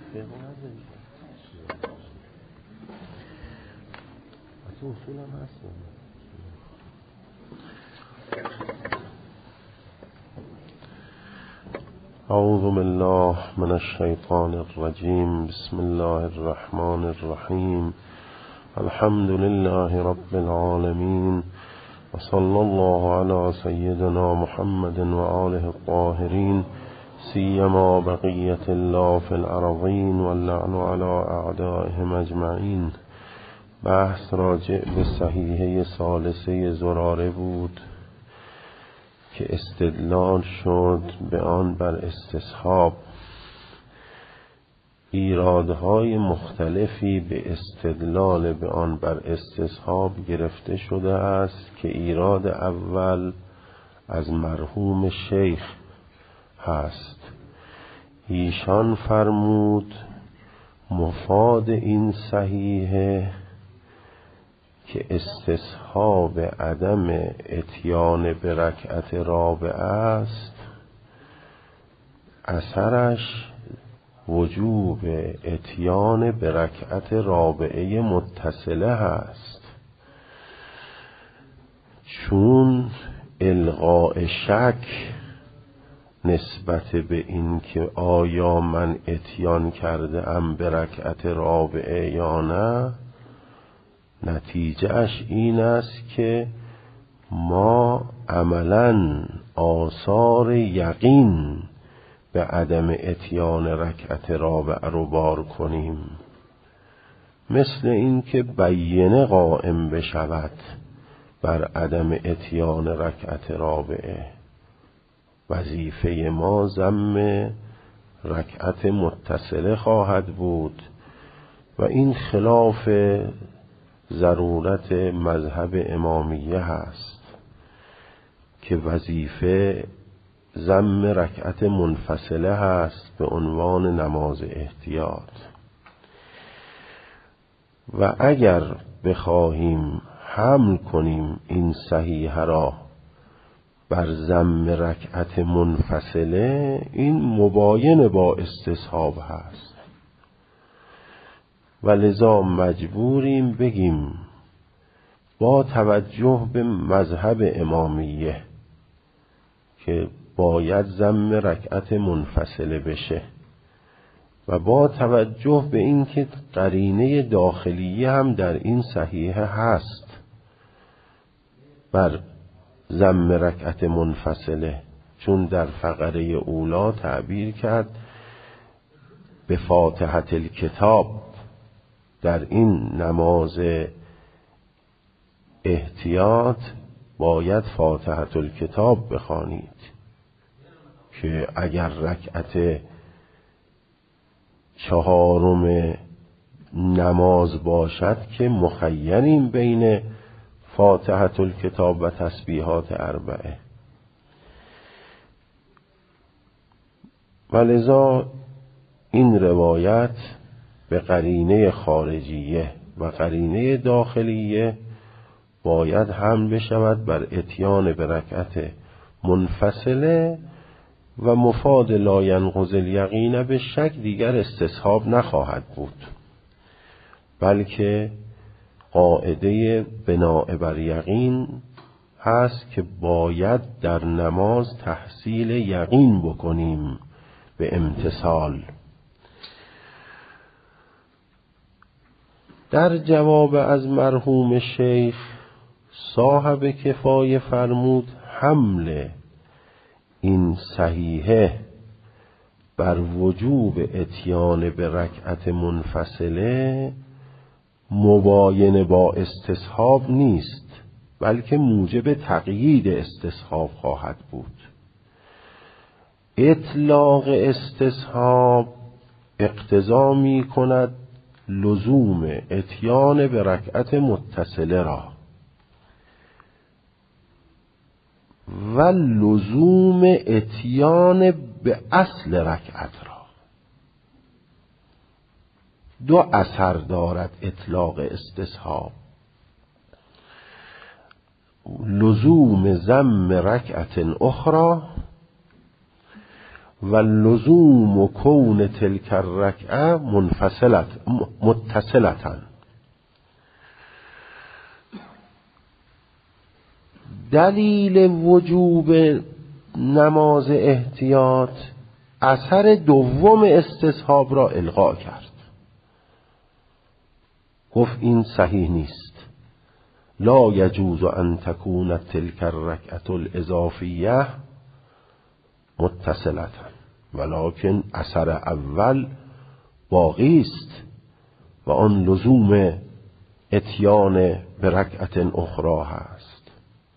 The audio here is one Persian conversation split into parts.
اعوذ بالله من الشیطان الرجیم. بسم الله الرحمن الرحیم. الحمد لله رب العالمین و صلی الله علی سیدنا محمد و آله الطاهرین، سیما بقیت الله فی الارضین و اللعن علی اعدائهم اجمعین. بحث راجع به صحیحه ثالثه زراره بود که استدلال شد به آن بر استصحاب. ایرادهای مختلفی به استدلال به آن بر استصحاب گرفته شده است که ایراد اول از مرحوم شیخ هست. ایشان فرمود مفاد این صحیحه که استصحاب عدم اتیان به رکعت رابعه است، اثرش وجوب اتیان به رکعت رابعه متصله هست، چون الغاء شک نسبت به این که آیا من اتیان کرده ام به رکعت رابعه یا نه، نتیجهش این است که ما عملاً آثار یقین به عدم اتیان رکعت رابعه رو بار کنیم، مثل این که بینه قائم بشود بر عدم اتیان رکعت رابعه. وظیفه ما ضم رکعت متصله خواهد بود و این خلاف ضرورت مذهب امامیه هست که وظیفه ضم رکعت منفصله هست به عنوان نماز احتیاط. و اگر بخواهیم حمل کنیم این صحیحه را بر ضم رکعت منفصله، این مباین با استصحاب هست و لذا مجبوریم بگیم با توجه به مذهب امامیه که باید ضم رکعت منفصله بشه و با توجه به اینکه قرینه داخلیه هم در این صحیحه هست بر ضم رکعت منفصله، چون در فقره اولا تعبیر کرد به فاتحه الکتاب، در این نماز احتیاط باید فاتحه الکتاب بخوانید، که اگر رکعت چهارم نماز باشد که مخیریم بین فاتحه الکتاب و تسبیحات اربعه. ولذا این روایت به قرینه خارجیه و قرینه داخلیه باید حمل بشود بر اتیان به رکعت منفصله و مفاد لا ینقض الیقین به شک دیگر استصحاب نخواهد بود، بلکه قاعده بناء بر یقین هست که باید در نماز تحصیل یقین بکنیم به امتثال. در جواب از مرحوم شیخ صاحب کفایه فرمود حمل این صحیحه بر وجوب اتیان به رکعت منفصله مباین با استصحاب نیست، بلکه موجب تقیید استصحاب خواهد بود. اطلاق استصحاب اقتضا می کند لزوم اتیان به رکعت متصله را و لزوم اتیان به اصل رکعت را. دو اثر دارد اطلاق استصحاب: لزوم ضم رکعت اخرى و لزوم کون تلک الرکعه متصلتا. دلیل وجوب نماز احتیاط اثر دوم استصحاب را الغا کرد. گفت این صحیح نیست. لا یجوز ان تکون تلک الرکعة الاضافیه متصلتا ولکن اثر اول باقی است و آن لزوم اتیان به رکعت اخرى هست.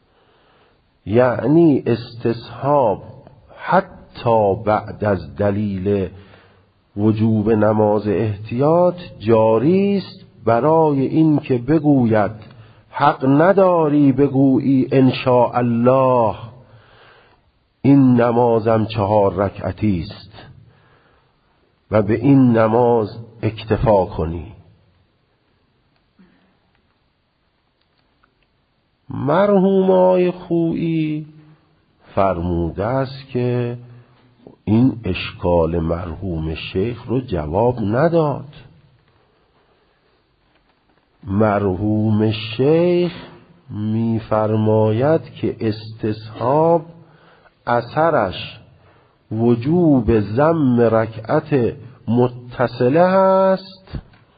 یعنی استصحاب حتی بعد از دلیل وجوب نماز احتیاط جاری است برای این که بگوید حق نداری بگویی ان شاء الله این نمازم 4 رکعتی است و به این نماز اکتفا کنی. مرحوم آقای خویی فرموده است که این اشکال مرحوم شیخ رو جواب نداد. مرحوم شیخ می‌فرماید که استصحاب اثرش وجوب ضم رکعت متصله است،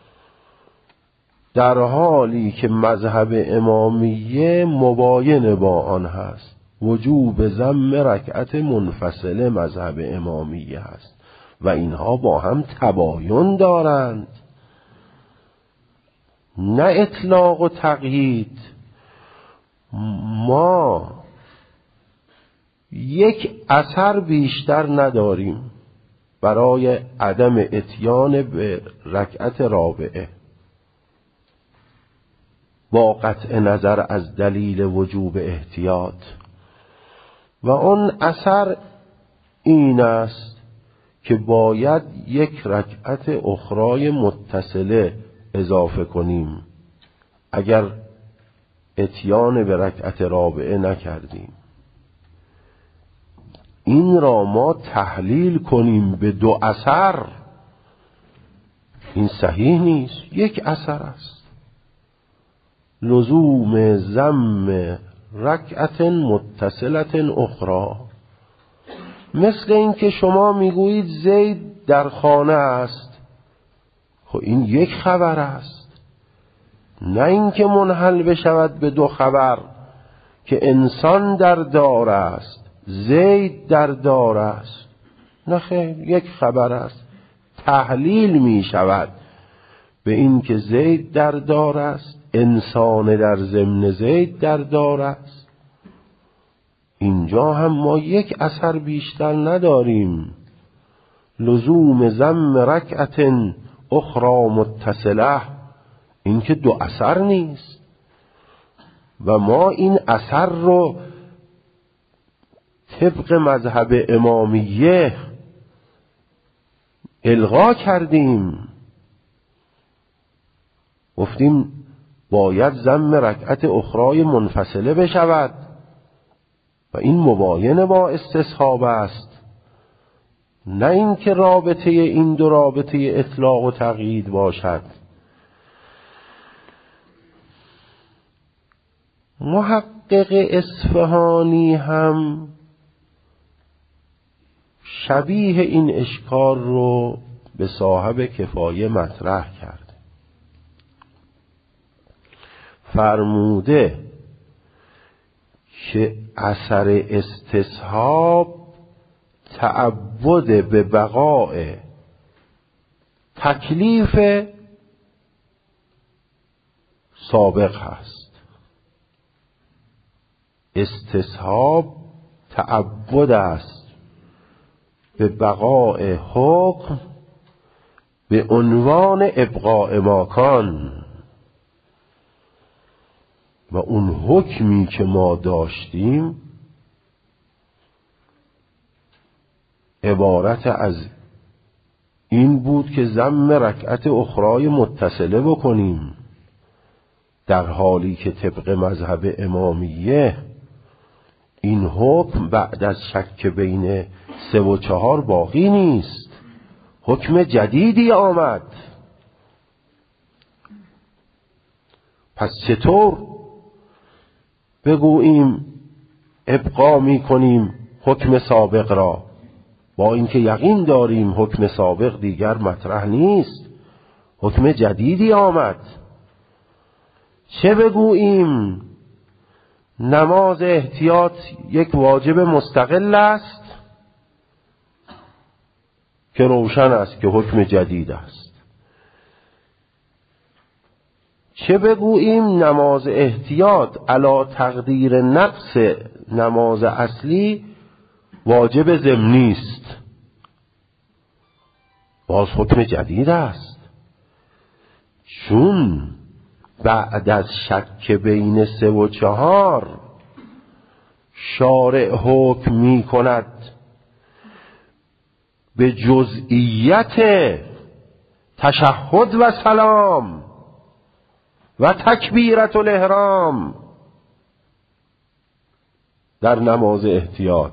در حالی که مذهب امامیه مباین با آن هست. وجوب ضم رکعت منفصله مذهب امامیه هست و اینها با هم تباین دارند، نه اطلاق و تقیید. ما یک اثر بیشتر نداریم برای عدم اتیان به رکعت رابعه با قطع نظر از دلیل وجوب احتیاط، و اون اثر این است که باید یک رکعت اخرای متصله اضافه کنیم اگر اتیان به رکعت رابعه نکردیم. این را ما تحلیل کنیم به 2 اثر، این صحیح نیست. یک اثر است، لزوم ضم رکعت متصلت اخرى. مثل این که شما میگویید زید در خانه است، خب این یک خبر است، نه اینکه منحل بشود به 2 خبر که انسان در دار است، زید در دار است. نه خیر، یک خبر است، تحلیل می شود به این که زید در دار است، انسان در ضمن زید در دار است. اینجا هم ما یک اثر بیشتر نداریم. لزوم ضم رکعت اخرى متصله، این که 2 اثر نیست و ما این اثر رو طبق مذهب امامیه الغا کردیم. گفتیم باید ضم رکعت اخرای منفصله بشود و این مباین با استصحاب است، نه این که رابطه این 2 رابطه اطلاق و تقیید باشد. محقق اصفهانی هم شبیه این اشکال رو به صاحب کفایه مطرح کرد. فرموده که اثر استصحاب تعبد به بقاء تکلیف سابق هست. استصحاب تعبد است به بقاء حکم به عنوان ابقاء ماکان، و اون حکمی که ما داشتیم عبارت از این بود که ضم رکعت اخرای متصله بکنیم، در حالی که طبق مذهب امامیه این حکم بعد از شک بین 3 و 4 باقی نیست، حکم جدیدی آمد. پس چطور بگوییم ابقا می کنیم حکم سابق را، با اینکه یقین داریم حکم سابق دیگر مطرح نیست، حکم جدیدی آمد؟ چه بگوییم نماز احتیاط یک واجب مستقل است که روشن است که حکم جدید است؟ چه بگوییم نماز احتیاط علی تقدیر نقص نماز اصلی واجب ضمنی است، باز حکم جدید است؟ چون بعد از شک بین 3 و 4 شارع حکم می کند به جزئیت تشهد و سلام و تکبیرت الاحرام در نماز احتیاط.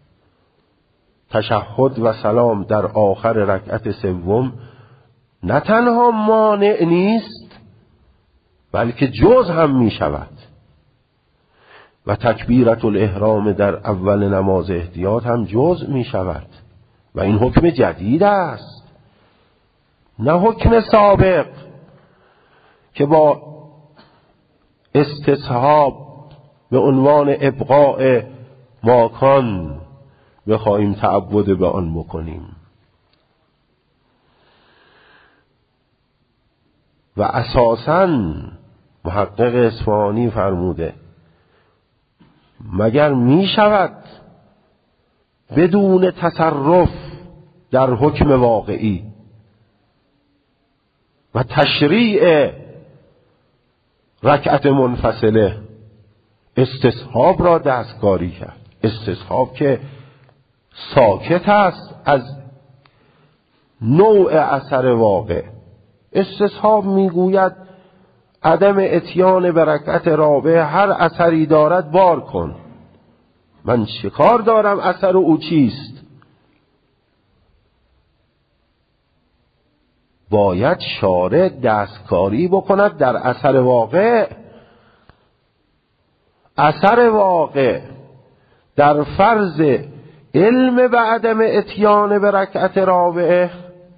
تشهد و سلام در آخر رکعت سوم نه تنها مانع نیست بلکه جز هم می شود، و تکبیرت الاحرام در اول نماز احتیاط هم جز می شود، و این حکم جدید است، نه حکم سابق که با استصحاب به عنوان ابقاء ماکان بخواهیم تعبد به آن بکنیم. و اساساً محقق اصفهانی فرموده مگر می شود بدون تصرف در حکم واقعی و تشریع رکعت منفصله استصحاب را دستکاری کرد؟ استصحاب که ساکت است از نوع اثر واقع. استصحاب میگوید عدم اتیان به رکعت رابعه هر اثری دارد بار کن. من چه کار دارم اثر او چیست؟ باید شارع دستکاری بکند در اثر واقع. اثر واقع در فرض علم به عدم اتیان به رکعت رابعه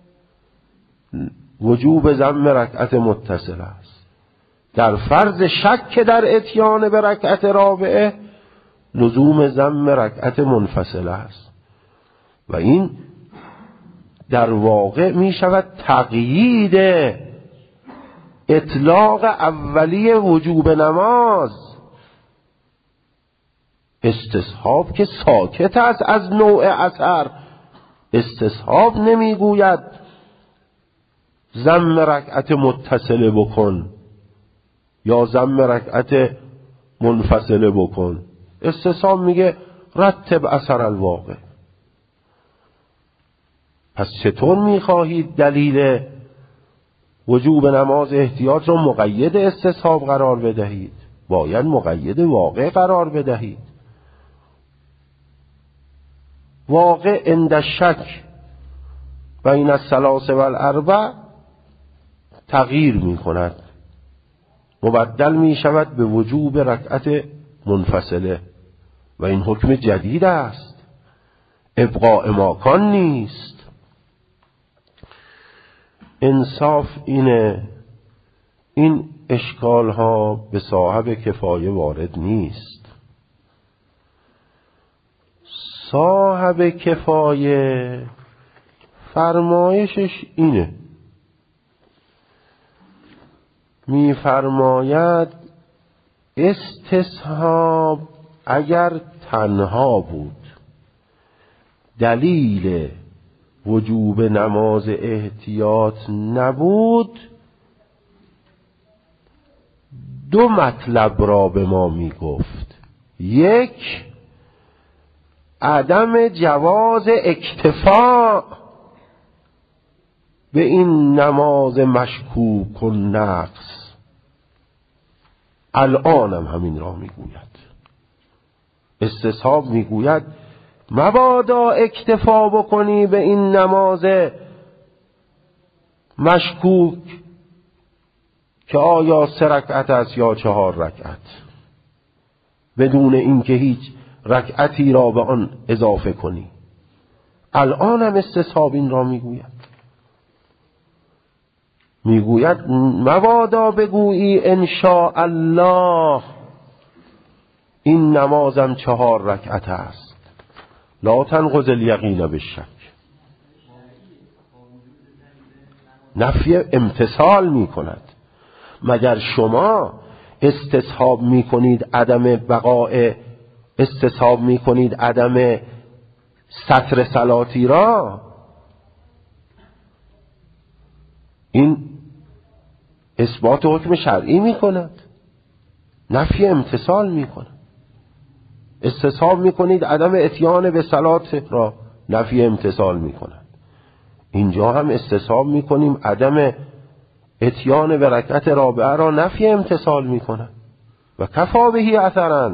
وجوب ضم رکعت متصل است، در فرض شک در اتیان به رکعت رابعه لزوم ضم رکعت منفصل است. و این در واقع می شود تقیید اطلاق اولی وجوب نماز. استصحاب که ساکت است از نوع اثر. استصحاب نمیگوید ضم رکعت متصله بکن یا ضم رکعت منفصله بکن. استصحاب میگه رتب اثر الواقع. پس چطور میخواهید دلیل وجوب نماز احتیاط رو مقید استصحاب قرار بدهید؟ باید مقید واقع قرار بدهید. واقع عند الشک بین الثلاث و الاربع تغییر می کند، مبدل می شود به وجوب رکعت منفصله، و این حکم جدید است، ابقاء ماکان نیست. انصاف اینه این اشکال ها به صاحب کفایه وارد نیست. صاحب کفایه فرمایشش اینه، میفرماید استصحاب اگر تنها بود دلیل وجوب نماز احتیاط نبود، 2 مطلب را به ما می گفت. 1 عدم جواز اکتفا به این نماز مشکوک و نقص، الان هم همین را میگوید. استصحاب میگوید مبادا اکتفا بکنی به این نماز مشکوک که آیا 3 رکعت است یا 4 رکعت، بدون اینکه هیچ رکعتی را به آن اضافه کنی. الان هم استصحاب این را میگوید مبادا بگویی ان شاء الله این نمازم 4 رکعت است، لا تنقض الیقین بالشک. نفی امتثال می کند. مگر شما استصحاب می کنید عدم بقاء، استصحاب می کنید عدم ستر صلاتی را؟ این اثبات حکم شرعی می کند، نفی امتثال می کند. استصحاب می کنید عدم اتیان به صلات را، نفی امتثال می کند. اینجا هم استصحاب می کنیم عدم اتیان به رکعت رابعه را، نفی امتثال می کند. و کفا بهی اثرا.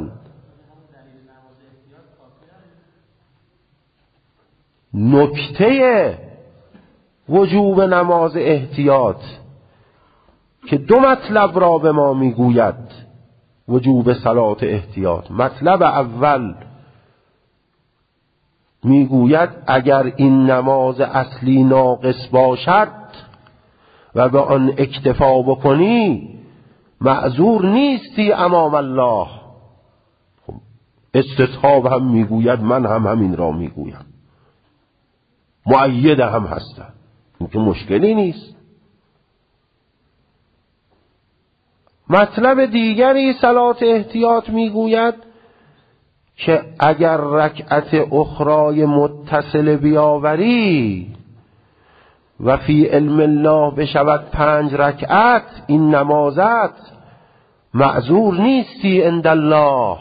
نکته وجوب نماز احتیاط که 2 مطلب را به ما میگوید وجوب صلات احتیاط. مطلب اول میگوید اگر این نماز اصلی ناقص باشد و به آن اکتفا بکنی معذور نیستی امام الله. استصحاب هم میگوید، من هم همین را میگویم، مؤید هم هستم، این که مشکلی نیست. مطلب دیگری صلات احتیاط میگوید که اگر رکعت اخرای متصل بیاوری و فی علم الله بشود 5 رکعت این نمازت، معذور نیستی عند الله.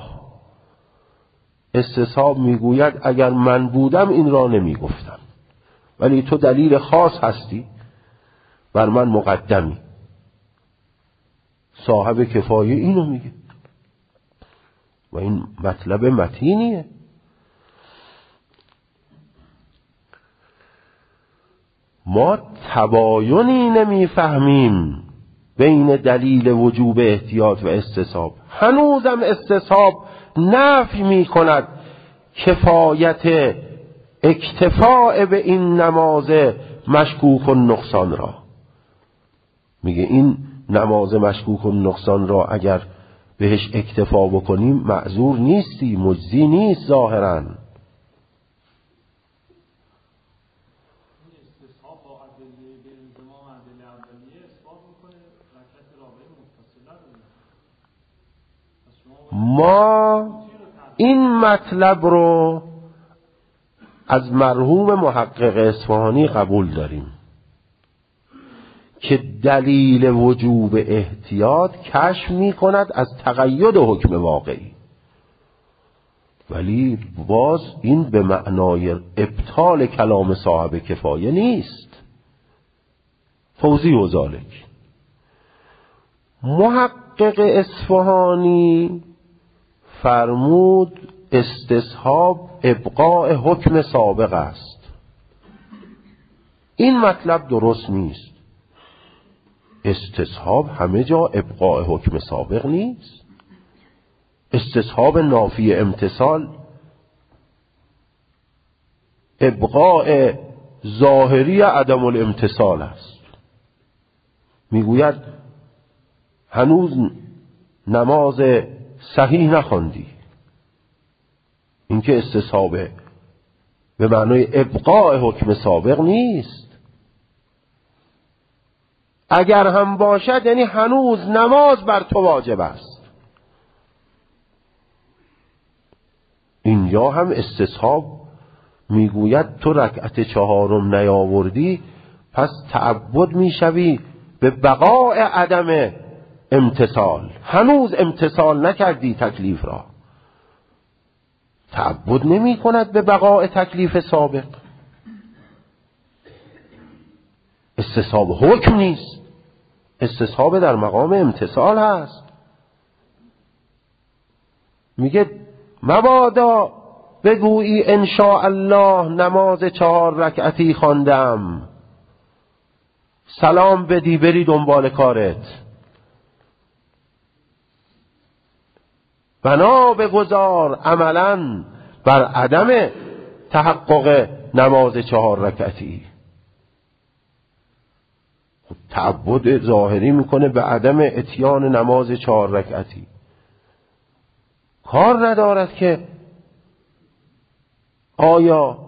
استصحاب میگوید اگر من بودم این را نمیگفتم، ولی تو دلیل خاص هستی بر من مقدمی. صاحب کفایه اینو میگه و این مطلب متینیه. ما تباینی نمیفهمیم بین دلیل وجوب احتیاط و استصحاب. هنوزم استصحاب نفی میکند کفایت اکتفاء به این نماز مشکوک و نقصان را. میگه این نماز مشکوک و نقصان را اگر بهش اکتفا بکنیم معذور نیستی، مجزی نیست ظاهراً. ما این مطلب رو از مرحوم محقق اصفهانی قبول داریم که دلیل وجوب احتیاط کشف می کند از تقید حکم واقعی، ولی باز این به معنای ابطال کلام صاحب کفایه نیست. توضیح و ذالک. محقق اصفهانی فرمود استصحاب ابقاء حکم سابق است. این مطلب درست نیست. استصحاب همه جا ابقاء حکم سابق نیست. استصحاب نافی امتثال ابقاء ظاهری عدم الامتثال است. میگوید هنوز نماز صحیح نخواندی، این که استصحابه به معنای ابقاء حکم سابق نیست. اگر هم باشد یعنی هنوز نماز بر تو واجب است. اینجا هم استصحاب میگوید تو رکعت 4 نیاوردی پس تعبد میشوی به بقاء عدم امتثال. هنوز امتثال نکردی تکلیف را، تعبد نمی کند به بقاء تکلیف سابق. استصحاب حکم نیست، استصحاب در مقام امتثال هست. میگه مبادا بگویی ان شاء الله نماز 4 رکعتی خواندم، سلام بدی بری دنبال کارت، بنا بگذار عملاً بر عدم تحقق نماز 4 رکعتی. تعبد ظاهری میکنه به عدم اتیان نماز 4 رکعتی. کار ندارد که آیا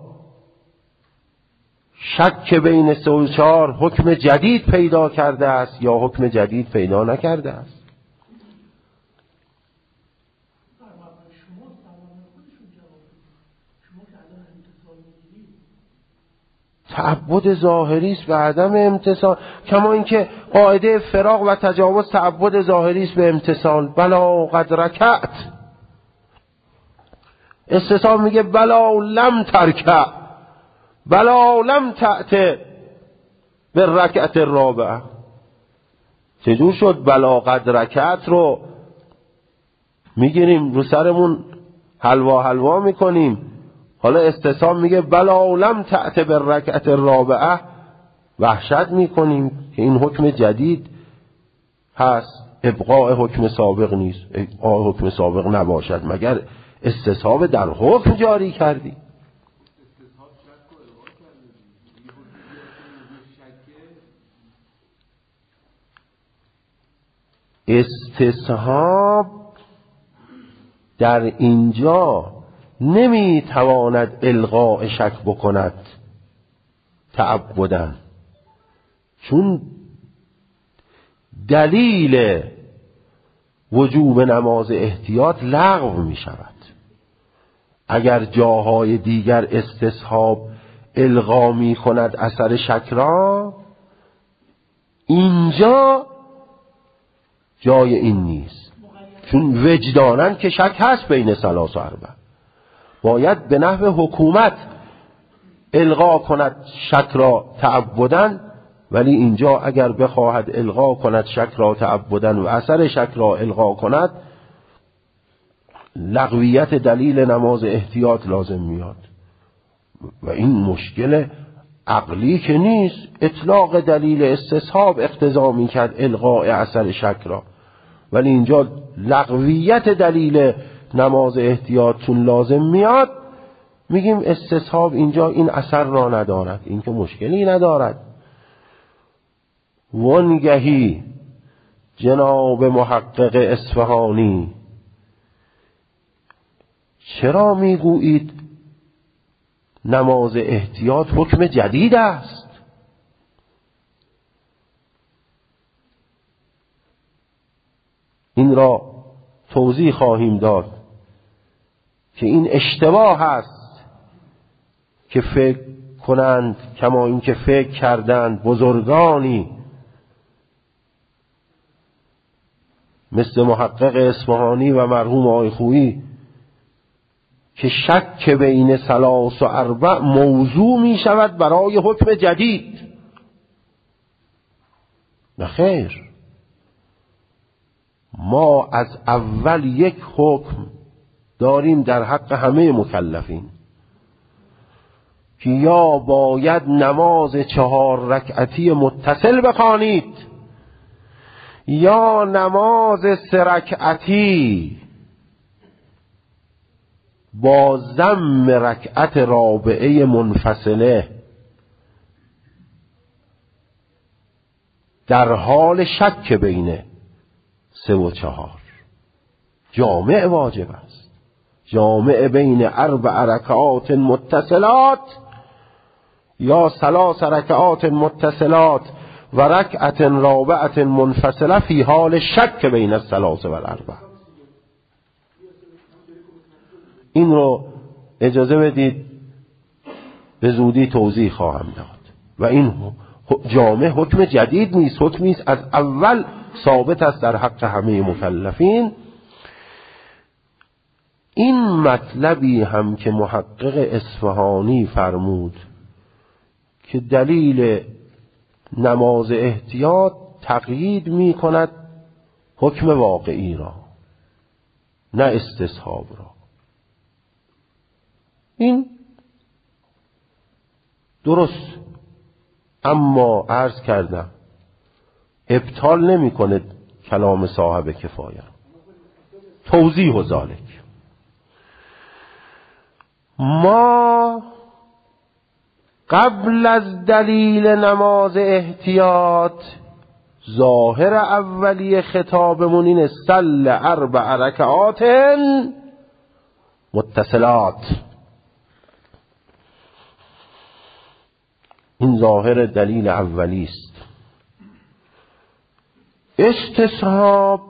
شک بین 3 و 4 حکم جدید پیدا کرده است یا حکم جدید پیدا نکرده است. تعبد ظاهری است به عدم امتثال، کما اینکه قاعده فراق و تجاوز تعبد ظاهری است به امتثال. بلا قد رکعت، استثاب میگه بلا لم ترکع، بلا لم تأت به رکعت الرابعه. چجور شد بلا قد رکعت رو میگیریم رو سرمون حلوا میکنیم، حالا استثاب میگه بلا لم تأت به رکعت الرابعه، وحشت میکنیم که این حکم جدید هست، ابقاء حکم سابق نیست. ابقاء حکم سابق نباشد مگر استصحاب در حکم جاری کردی. استصحاب در اینجا نمیتواند الغاء شک بکند تعبداً، چون دلیل وجوب نماز احتیاط لغو می شود. اگر جاهای دیگر استصحاب الغا می کند اثر شک را، اینجا جای این نیست، چون وجدانن که شک هست بین 3 و 4. باید به نحو حکومت الغا کند شک را تعبداً، ولی اینجا اگر بخواهد الغا کند شک را تعبداً و اثر شک را الغا کند، لغویت دلیل نماز احتیاط لازم میاد و این مشکل عقلی که نیست. اطلاق دلیل استصحاب اقتضا میکرد الغاء اثر شک را، ولی اینجا لغویت دلیل نماز احتیاط چون لازم میاد، میگیم استصحاب اینجا این اثر را ندارد، این که مشکلی ندارد. وانگهی جناب محقق اصفهانی چرا میگویید نماز احتیاط حکم جدید است؟ این را توضیح خواهیم داد که این اشتباه است که فکر کنند کما این که فکر کردند بزرگانی مثل محقق اصفهانی و مرحوم آقای خویی که شک بین 3 و 4 موضوع می شود برای حکم جدید. نخیر، ما از اول یک حکم داریم در حق همه مکلفین که یا باید نماز 4 رکعتی متصل بخوانید یا نماز 3 رکعتی با ضم رکعت رابعه منفصله در حال شک بین 3 و 4 جامع واجب است. جامع بین 4 رکعات متصلات یا 3 رکعات متصلات و رکعت رابعه منفصله فی حال شک بین 3 و 4. این رو اجازه بدید به زودی توضیح خواهم داد. و این جامع حکم جدید نیست، حکمی است از اول ثابت است در حق همه مکلفین. این مطلبی هم که محقق اصفهانی فرمود که دلیل نماز احتیاط تقیید می کند حکم واقعی را نه استصحاب را. این درست، اما عرض کردم ابطال نمی‌کنه کلام صاحب کفایه. توضیح و ذالک، ما قبل از دلیل نماز احتیاط ظاهر اولی خطابمون اینه صل 4 رکعات متصلات. این ظاهر دلیل اولی است. استصحاب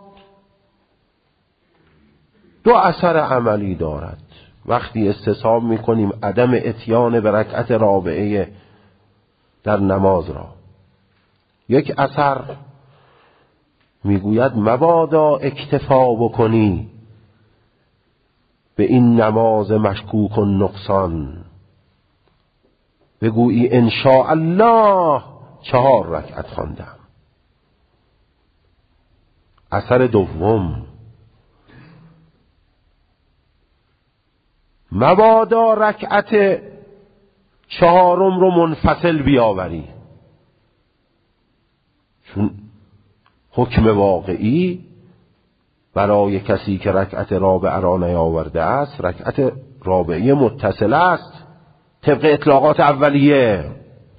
2 اثر عملی دارد. وقتی استصحاب میکنیم عدم اتیان به رکعت رابعه در نماز را، یک اثر میگوید مبادا اکتفا بکنی به این نماز مشکوک و نقصان، بگویی ان شاء الله 4 رکعت خواندم. اثر دوم، مبادا رکعت 4 رو منفصل بیاوری، چون حکم واقعی برای کسی که رکعت رابعه را نیاورده است رکعت رابعه متصل است طبق اطلاقات اولیه.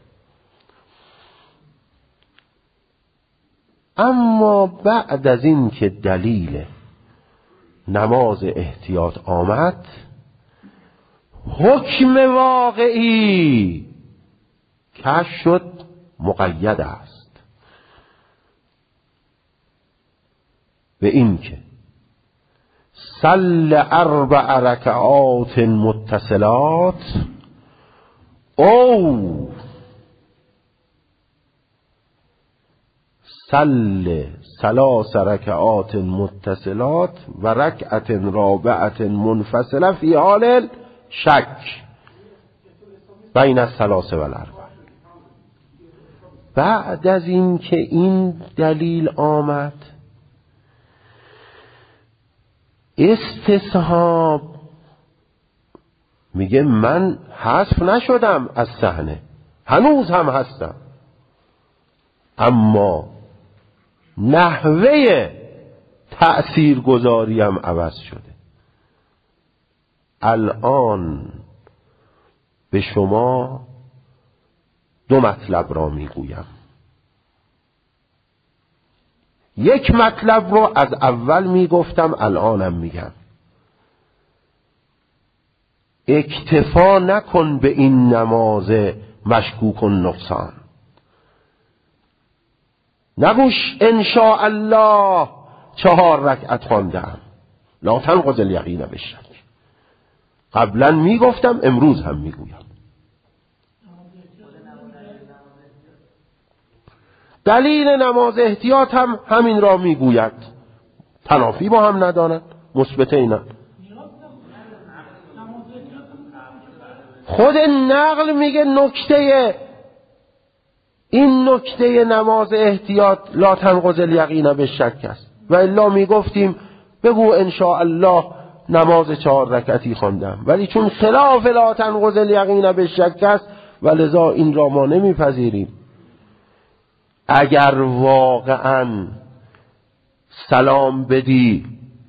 اما بعد از این که دلیل نماز احتیاط آمد، حکم واقعی کشف شد مقید است به این که صل 4 رکعات متصلات او صل 3 رکعات متصلات و رکعت رابعه منفصله فی حال شک بین الثلاث و الاربع. بعد از این که این دلیل آمد، استصحاب میگه من حذف نشدم از صحنه، هنوز هم هستم، اما نحوه تأثیر گذاریم عوض شده. الان به شما 2 مطلب را میگویم. یک مطلب رو از اول میگفتم، الانم میگم. اکتفا نکن به این نماز مشکوک و نقصان. نگوش ان شاء الله 4 رکعت خواندم، لا تنقض الیقین بالشک. قبلا میگفتم، امروز هم میگویم. دلیل نماز احتیاط هم همین را میگوید. تنافی با هم ندارند، مثبت اینا. خود نقل میگه این نکته نماز احتیاط لا تنقض الیقین بالشک است. و الا میگفتیم بگو ان شاء الله نماز 4 رکعتی خواندم، ولی چون خلاف لا تنقض الیقین بالشک است و لذا این را ما نمیپذیریم. اگر واقعا سلام بدی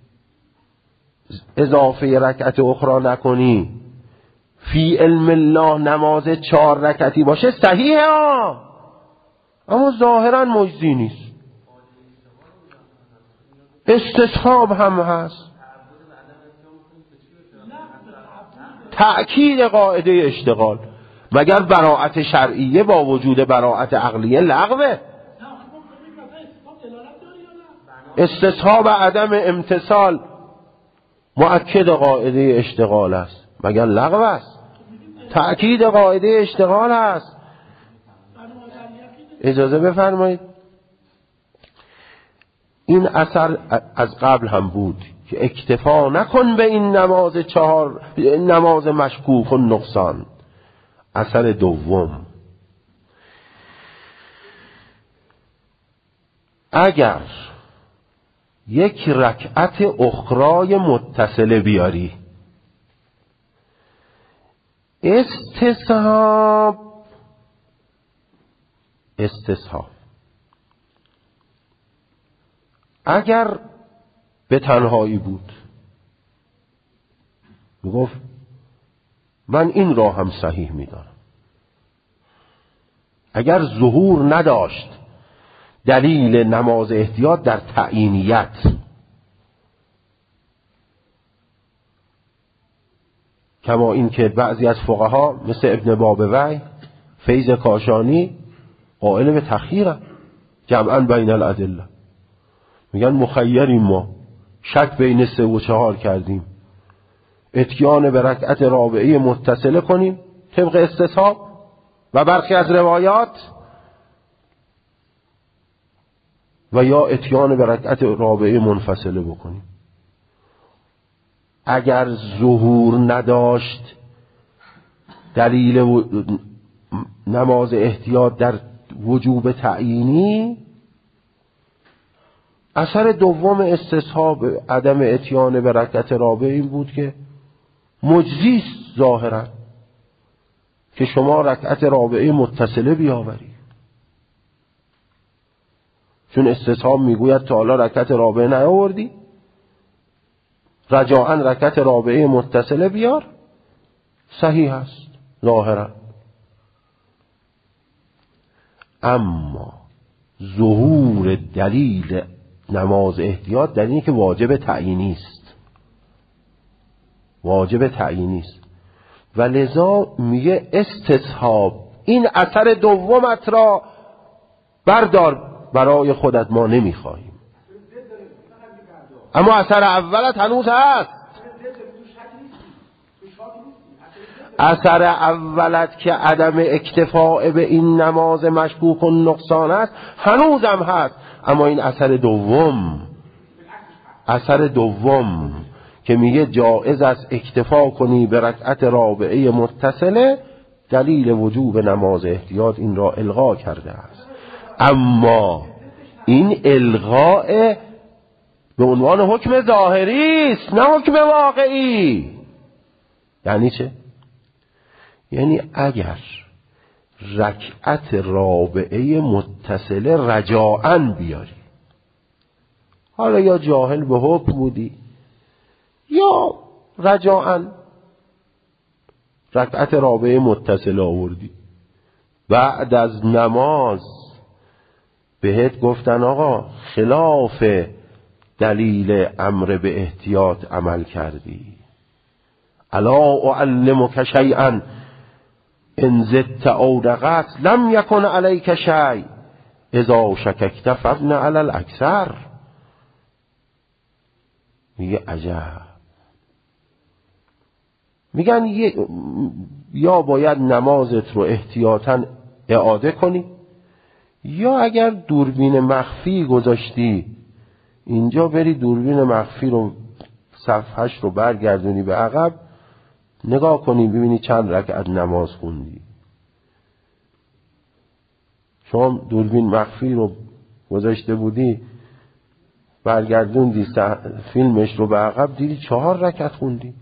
اضافه رکعت اخرى نکنی، فی علم الله نماز 4 رکعتی باشه صحیحه اما ظاهرا مجزی نیست. استصحاب هم هست، تأکید قاعده اشتغال. مگر براءت شرعیه با وجود براءت عقلیه لغوه؟ استصحاب عدم امتثال مؤکد قاعده اشتغال است، مگر لغو است؟ تأکید قاعده اشتغال است. اجازه بفرمایید، این اثر از قبل هم بود که اکتفا نکن به این نماز مشکوک و نقصان. اثر دوم، اگر یک رکعت اخرای متصله بیاری، استصحاب اگر به تنهایی بود میگفت من این راه هم صحیح میدانم. اگر ظهور نداشت دلیل نماز احتیاط در تعیینیت، کما این که بعضی از فقها مثل ابن بابوی، فیض کاشانی قائل به تخییرن جمعاً بین الادله، میگن مخیریم، ما شک بین 3 و 4 کردیم، اتیان به رکعت رابعه متصله کنیم طبق استصحاب و برخی از روایات، و یا اتیان به رکعت رابعه منفصله بکنیم. اگر ظهور نداشت دلیل نماز احتیاط در وجوب تعیینی، اثر دوم استصحاب عدم اتیان به رکعت رابعه این بود که مجزیست ظاهرا که شما رکعت رابعه متصله بیاوری، چون استصحاب میگوید تا حالا رکعت رابعه نیاوردی، رجاءً رکعت رابعه متصله بیار، صحیح است ظاهرا. اما ظهور دلیل نماز احتیاط در اینه که واجب تعیینی است، واجب تعیینی است، و لذا میگه استصحاب این اثر دومت را بردار برای خودت، ما نمیخواهیم. اما اثر اولت هنوز هست. اثر اولت که عدم اکتفاء به این نماز مشکوک و نقصان است هنوزم هست. اما این اثر دوم که میگه جائز است اکتفا کنی به رکعت رابعه متصله، دلیل وجوب نماز احتیاط این را الغا کرده است. اما این الغاء به عنوان حکم ظاهری است، نه حکم واقعی. یعنی چه؟ یعنی اگر رکعت رابعه متصله رجاءً بیاری، حالا یا جاهل به حکم بودی یا رجاءً رکعت رابعه متصله آوردی، بعد از نماز بهت گفتن آقا خلاف دلیل امر به احتیاط عمل کردی، الا اعلمک شیئا ان زدت او نقصت لم یکن علیک شیء اذا شککت فابن علی الاکثر. میگه عجب، میگن یا باید نمازت رو احتیاطاً اعاده کنی، یا اگر دوربین مخفی گذاشتی اینجا بری دوربین مخفی رو صفحش رو برگردونی به عقب نگاه کنی ببینی چند رکعت نماز خوندی. شما دوربین مخفی رو گذاشته بودی برگردوندی فیلمش رو به عقب دیدی 4 رکعت خوندی،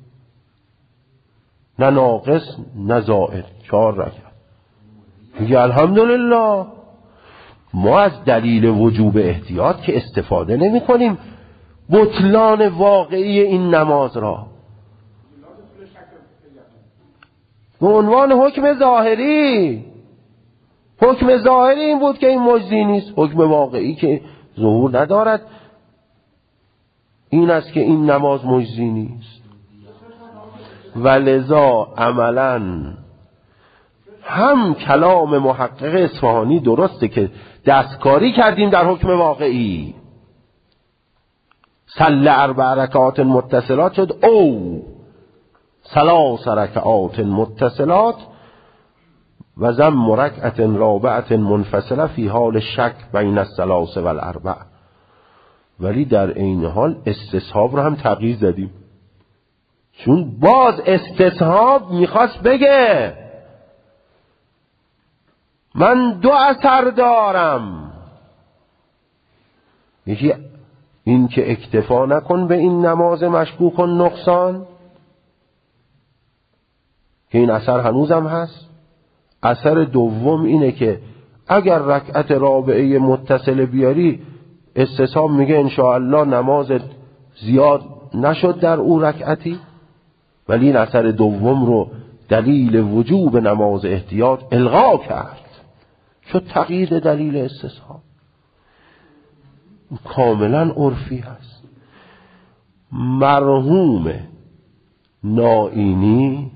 نه ناقص نه زائد، 4 رکعت. میگه الحمدلله ما از دلیل وجوب احتیاط که استفاده نمی کنیم بطلان واقعی این نماز را به عنوان حکم ظاهری. حکم ظاهری این بود که این مجزی نیست، حکم واقعی که ظهور ندارد این است که این نماز مجزی نیست. و لذا عملاً هم کلام محقق اصفهانی درسته که دستکاری کردیم در حکم واقعی. صلی 4 رکعات متصلات شد او 3 رکعات متصلات و ضم رکعت رابعه منفصله فی حال شک بین الثلاث و الاربع. ولی در این حال استصحاب رو هم تغییر دادیم، چون باز استصحاب میخواست بگه من 2 اثر دارم. یکی این که اکتفا نکن به این نماز مشکوک و نقصان، که این اثر هنوزم هست. اثر دوم اینه که اگر رکعت رابعه متصل بیاری، استصحاب میگه انشاءالله نمازت زیاد نشد در او رکعتی، ولی این اثر دوم رو دلیل وجوب نماز احتیاط الغا کرد، شد تقیید دلیل استصحاب. کاملا عرفی هست. مرحوم نائینی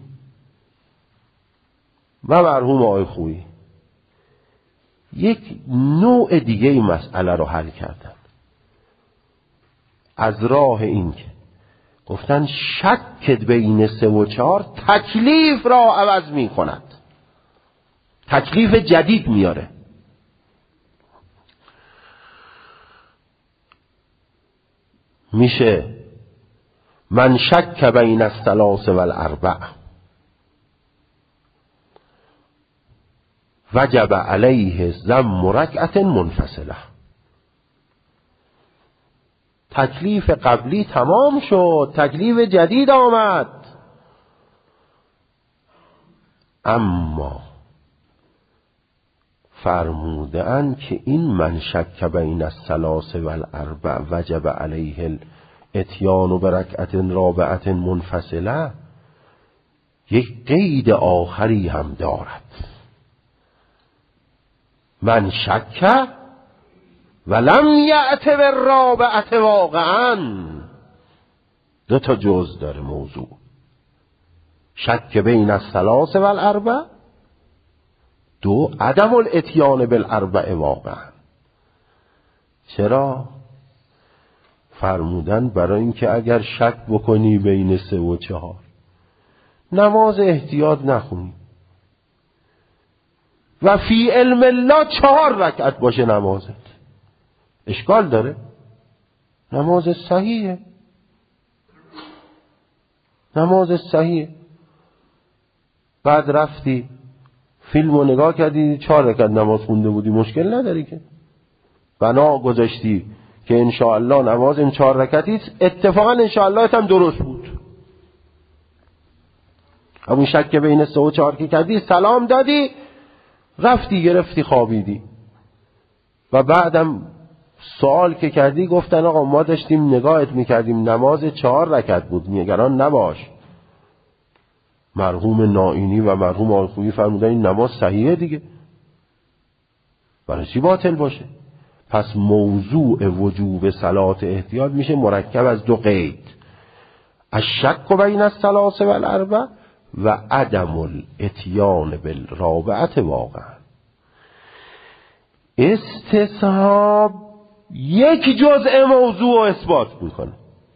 و مرحوم آقای خویی یک نوع دیگه این مسئله رو حل کردن، از راه این که گفتن شک بین 3 و 4 تکلیف را عوض می کند، تکلیف جدید میاره. میشه من شک بین 3 و 4 وجب علیه ضم رکعت منفصله. تکلیف قبلی تمام شد، تکلیف جدید آمد، اما فرمودن که این من شک بین 3 و 4 وجب علیه الاتیان برکعت رابعت منفصله یک قید آخری هم دارد. من شک ولم یأت بالرابعه واقعا. 2 تا جز داره موضوع، شک بین 3 و 4، 2 عدم الاتیان بالاربع واقعا. چرا؟ فرمودن برای اینکه اگر شک بکنی بین 3 و 4 نماز احتیاط نخونی و فی علم الله 4 رکعت باشه نمازت، اشکال داره؟ نماز صحیحه، نماز صحیحه. بعد رفتی فیلم رو نگاه کردی 4 رکعت نماز خونده بودی، مشکل نداری که بنا گذاشتی که انشاءالله نماز این 4 رکعتی اتفاقا انشاءالله هم درست بود. همون شک بین 3 و 4 که کردی، سلام دادی رفتی گرفتی خوابیدی و بعدم سوال که کردی گفتن آقا ما داشتیم نگاهت میکردیم نماز 4 رکعت بود، نگران نباش. مرحوم نائینی و مرحوم آقای خویی فرمودن این نماز صحیحه دیگه، برای چی باطل باشه؟ پس موضوع وجوب صلات احتیاط میشه مرکب از 2 قید، الشک بین 3 و 4 و عدم الاتیان بالرابعه واقعا. استصحاب یک جزء موضوع رو اثبات میکنه،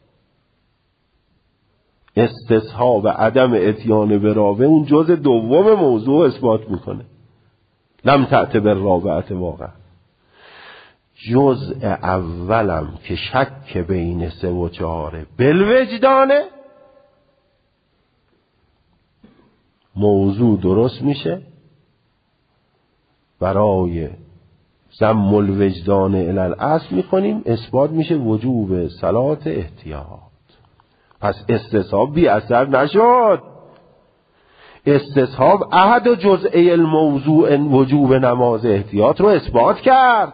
استصحاب عدم اتیان به رابعه اون جزء دوم موضوع اثبات میکنه. لم تأت بالرابعه واقعا. جزء اولم که شک بین 3 و 4 بالوجدانه، موضوع درست میشه، برای ضم الوجدان الی الاصل میکنیم، اثبات میشه وجوب صلات احتیاط. پس استصحاب بی اثر نشد. استصحاب احد و جزئی الموضوع وجوب نماز احتیاط رو اثبات کرد.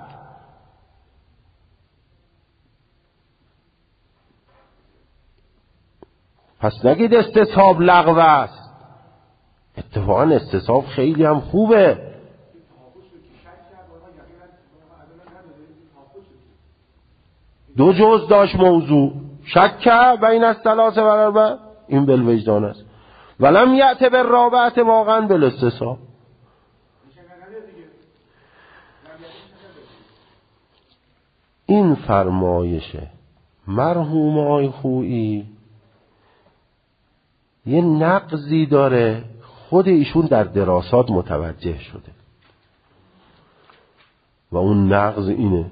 پس نگید استصحاب لغو است، اتفاقا استصحاب خیلی هم خوبه. دو جز داشت موضوع، شک بین 3 و 4 این بالوجدان است، ولم یأت بالرابعه واقعا بالاستصحاب. این فرمایش مرحوم آقای خویی یه نقضی داره، خود ایشون در دراسات متوجه شده و اون نقض اینه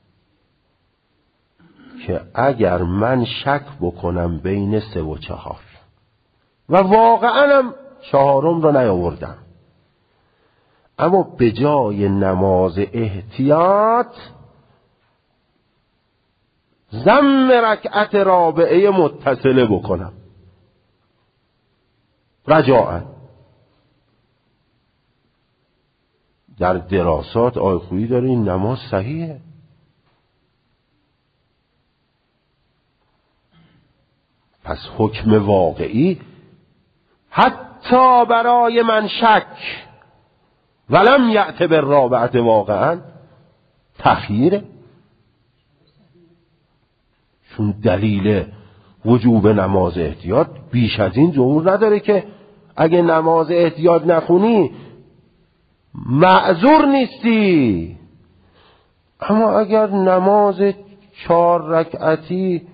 که اگر من شک بکنم بین 3 و 4 و واقعا هم 4 رو نیاوردم، اما به جای نماز احتیاط ضم رکعت رابعه متصله بکنم رجاءً، در دراسات آقای خویی داره این نماز صحیحه. پس حکم واقعی حتی برای من شک ولم یأت بالرابعه واقعا تخییره، چون دلیل وجوب نماز احتیاط بیش از این ظهور نداره که اگه نماز احتیاط نخونی معذور نیستی. اما اگر نماز 4 رکعتی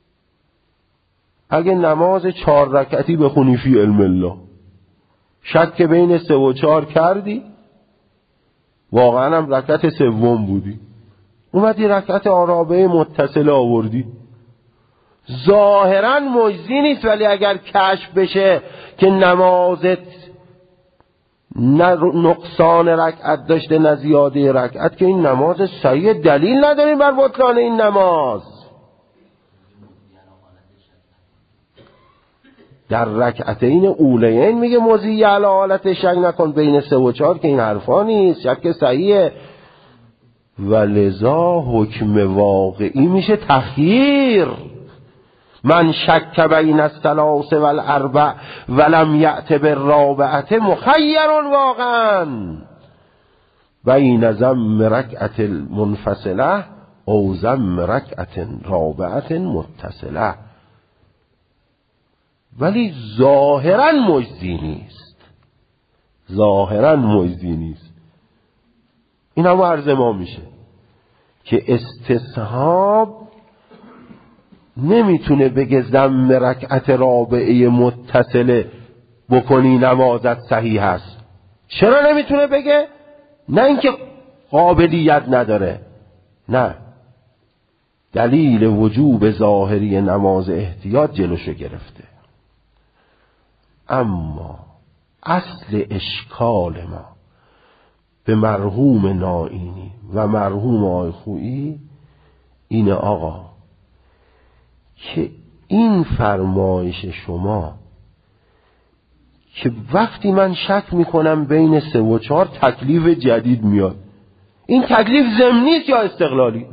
بخونی فی علم الله، شک بین 3 و 4 کردی، واقعا هم رکعت 3 بودی، اومدی رکعت رابعه متصله آوردی، ظاهرا مجزی نیست، ولی اگر کشف بشه که نمازت نه نقصان رکعت داشته نه زیاده رکعت، که این نماز صحیح، دلیل نداریم بر بطلان این نماز. در رکعتین اولین میگه مضی علی حالت شک نکن، بین 3 و 4 که این حرفا نیست، شک صحیحه. ولذا حکم واقعی میشه تخییر. من شک بین الثلاث والاربع ولم یأت بالرابعه مخیر واقعا بین ضم رکعت المنفصله او ضم رکعت رابعه متصله. ولی ظاهرا مجزی نیست. این هم عرض ما میشه که استصحاب نمیتونه بگه ضم رکعت رابعه متصله بکنی نمازت صحیح هست. چرا نمیتونه بگه؟ نه اینکه قابلیت نداره، نه، دلیل وجوب ظاهری نماز احتیاط جلوشو گرفته. اما اصل اشکال ما به مرحوم نائینی و مرحوم آقای خویی اینه آقا که این فرمایش شما که وقتی من شک میکنم بین 3 و 4 تکلیف جدید میاد، این تکلیف ضمنی است یا استقلالی؟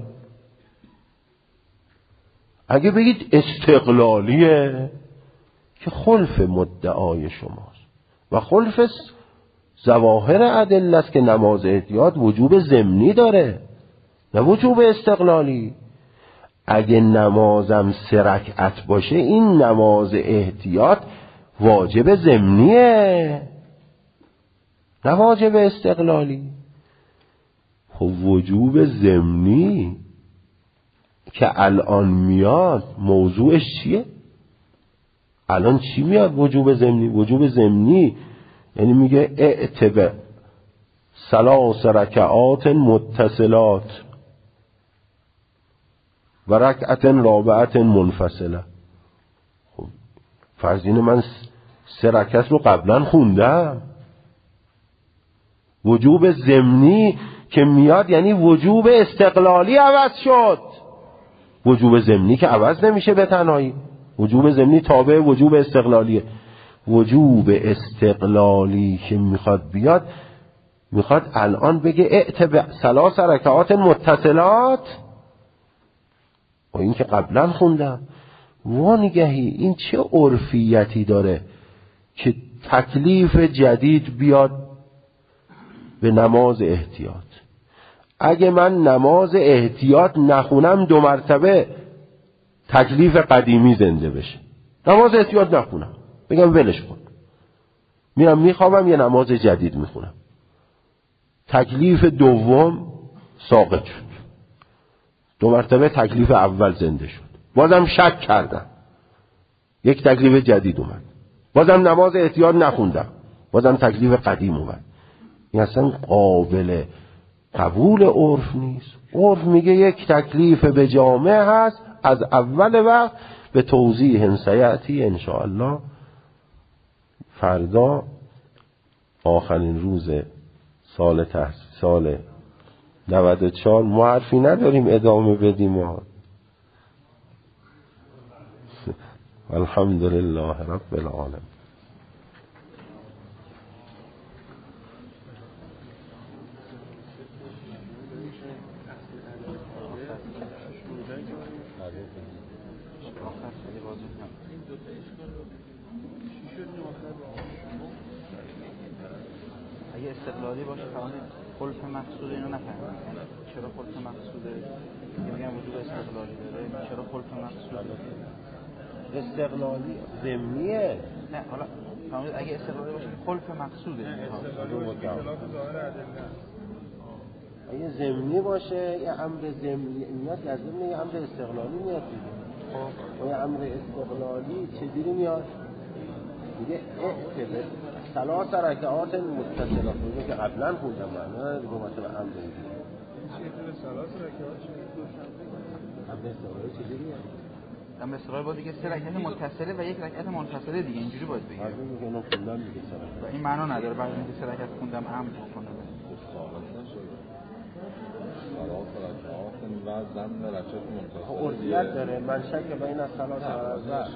اگه بگید استقلالیه که خلف مدعای شماست و خلف ظواهر ادله است که نماز احتیاط وجوب ضمنی داره نه وجوب استقلالی. اگه نمازم 3 رکعت باشه این نماز احتیاط واجب ضمنیه نه واجب استقلالی. خب وجوب ضمنی که الان میاد موضوعش چیه؟ الان چی میاد وجوب ضمنی؟ وجوب ضمنی یعنی میگه اعتبر 3 رکعات متصلات و رکعت رابعه منفصله. خب فرض اینه من 3 رکعت رو قبلا خوندم. وجوب ضمنی که میاد یعنی وجوب استقلالی عوض شد. وجوب ضمنی که عوض نمیشه به تنهایی، وجوب ضمنی تابع وجوب استقلالیه. وجوب استقلالی که میخواد بیاد، میخواد الان بگه اعتبر 3 رکعات متصلات و این که قبلا خوندم. وانگهی این چه عرفیتی داره که تکلیف جدید بیاد به نماز احتیاط؟ اگه من نماز احتیاط نخونم 2 مرتبه تکلیف قدیمی زنده بشه. نماز احتیاط نخونم بگم ولش کن، میرم میخوابم یه نماز جدید میخونم، تکلیف دوم ساقط شد، 2 مرتبه تکلیف اول زنده شد، بازم شک کردم، یک تکلیف جدید اومد، بازم نماز احتیاط نخوندم، بازم تکلیف قدیم اومد. این اصلا قابل قبول عرف نیست. عرف میگه یک تکلیف به جامع هست از اول وقت به توضیح سیأتی انشاءالله فردا آخرین روز سال 94. ما حرفی نداریم ادامه بدیم. الحمدلله رب العالمین. اگه واضح کنم این دو تا اشکال رو چی شد اگه استقلالی باشه فهمید خلف مقصود اینو نفهمیدم، یعنی چرا خلف مقصوده؟ میگم وجود استقلالی داره، چرا خلف مقصوده؟ استقلالی ضمنیه. نه حالا فهمید اگه استقلالی باشه خلف مقصوده. اگه ضمنی باشه یه امر ضمنی میاد، از ضمن یه امر استقلالی میاد دیگه. خب یه امر استقلالی چجوری میاد؟ میگه اعتبار ثلاث رکعات متصله، خودی که قبلا خوندم من دیگه مثلا امر دیگه چطور ثلاث رکعات امر استقلالی چجوری میاد؟ امر استقلالی با دیگه 3 رکعت متصله و 1 رکعت منفصله دیگه، اینجوری باید بگیم. از میگه اینو خوندم دیگه و این معنا نداره بعد اینکه 3 رکعت خوندم امر بکنه. عرفیت داره، من شک بین از ثلاث و اربع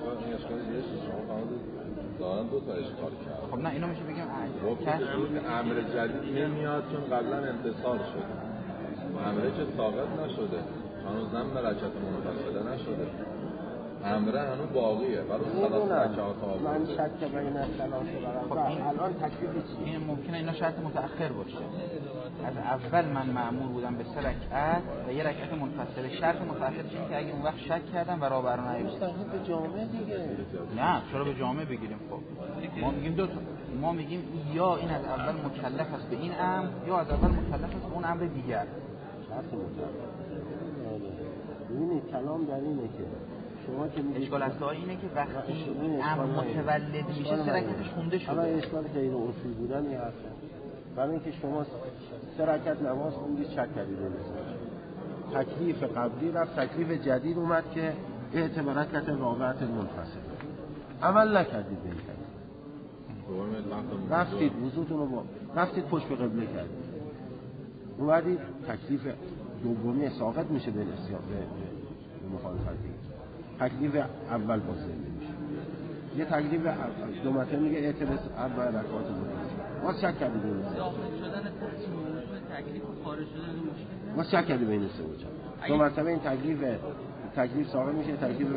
دارن دو تا اشکال کرد. خب نه اینو میشه بگیم امر جدید نمیاد چون قبلا انتصال شد. امره که ساقط نشده، هنوز هم رکعت منفصله نشده. امره هنوز باقیه برای ثلاث رکعات من شک بین ثلاث و اربع. الان تکلیف چیه؟ این ممکنه اینا شرط متأخر باشه. از اول من مأمور بودم به 3 رکعت و 1 رکعت منفصله. شرط متأخرش اینه که اگه اون وقت شک کردم و راه برنامه مستقیم به جامعه دیگه. نه چرا به جامعه بگیریم؟ خب ما میگیم دو تا، ما میگیم یا این از اول مکلف است به این امر یا از اول مکلف است به اون امر دیگر. شرط متأخر. ببینید کلام در اینه که شما که میگید اشکال اصلی اینه که وقتی امر متولد میشه 3 رکعتش خونده شده. اما اشکال غیر عرفی بودن این حرفه. برای اینکه شما 3 رکعت نماز خوندید شک کردید تکلیف قبلی رفت، تکلیف جدید اومد که اعتبارات رابعت منفصل عمل نکردید به این تکلیف، رفتید وضوتون رو رفتید پشت به قبله کردید، اومدید تکلیف دومی ساقط میشه به مخالفتی، تکلیف اول بازده میشه. یه تکلیف دو مرتبه میگه اعتبار اربع رکعات منفصل، باز شک کردید بین داخل شدن تکلیف و خارج شدن مشکل، باز شک کردید بین سه و چهار. دو مرتبه این تکلیف ساقط میشه، تکلیف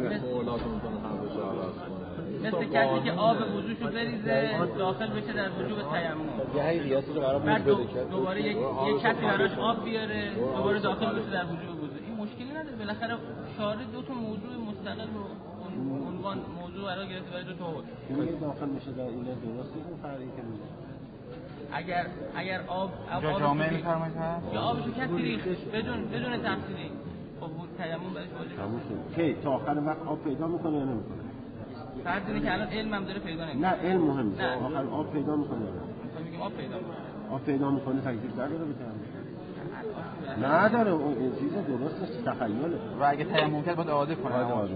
مثل کسی که آب وضوشو بریزه داخل بشه در وجوب تیمم، یه قیاسی رو قرار بود بده دوباره یک کسی براش آب بیاره دوباره داخل بشه در وجوب وضو. این مشکلی نداره، بالاخره شارع دو تا موضوع مستقل رو عنوان موضوع قرار گرفته برای دو تا حکم. این داخل میشه در این درسته اون فرقی که میشه. اگر آب جامعه میفرمایید یا آبشو کسی ریخت بدون تفصیلی خب تیمم برش واجب کی تا آخر وقت آب پیدا میکنه یا نمیکنه؟ فرض اینه که الان علم هم داره پیدا نمیکنه. نه علم مهم نیست، آخر آب پیدا میکنه یا نه؟ میگیم آب پیدا میکنه. آب پیدا میکنه تکلیف نداره بتونه. نداره اون چیز درست نیست، تخیله. و اگه تیمم کرد باید اعاده کنه.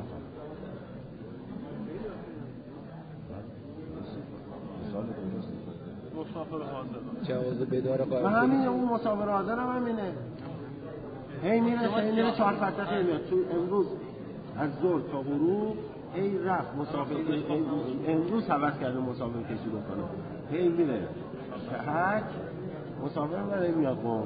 جواز بدار قائم. همینه، اون مسافر حاضر هم همینه. هی میره 4 فتحه میاد. تو امروز از ظهر تا غروب هی رفت مسافر امروز حوض کرده مسافر کشی بکنه. هی میره حج مسافر هم میاد قوم.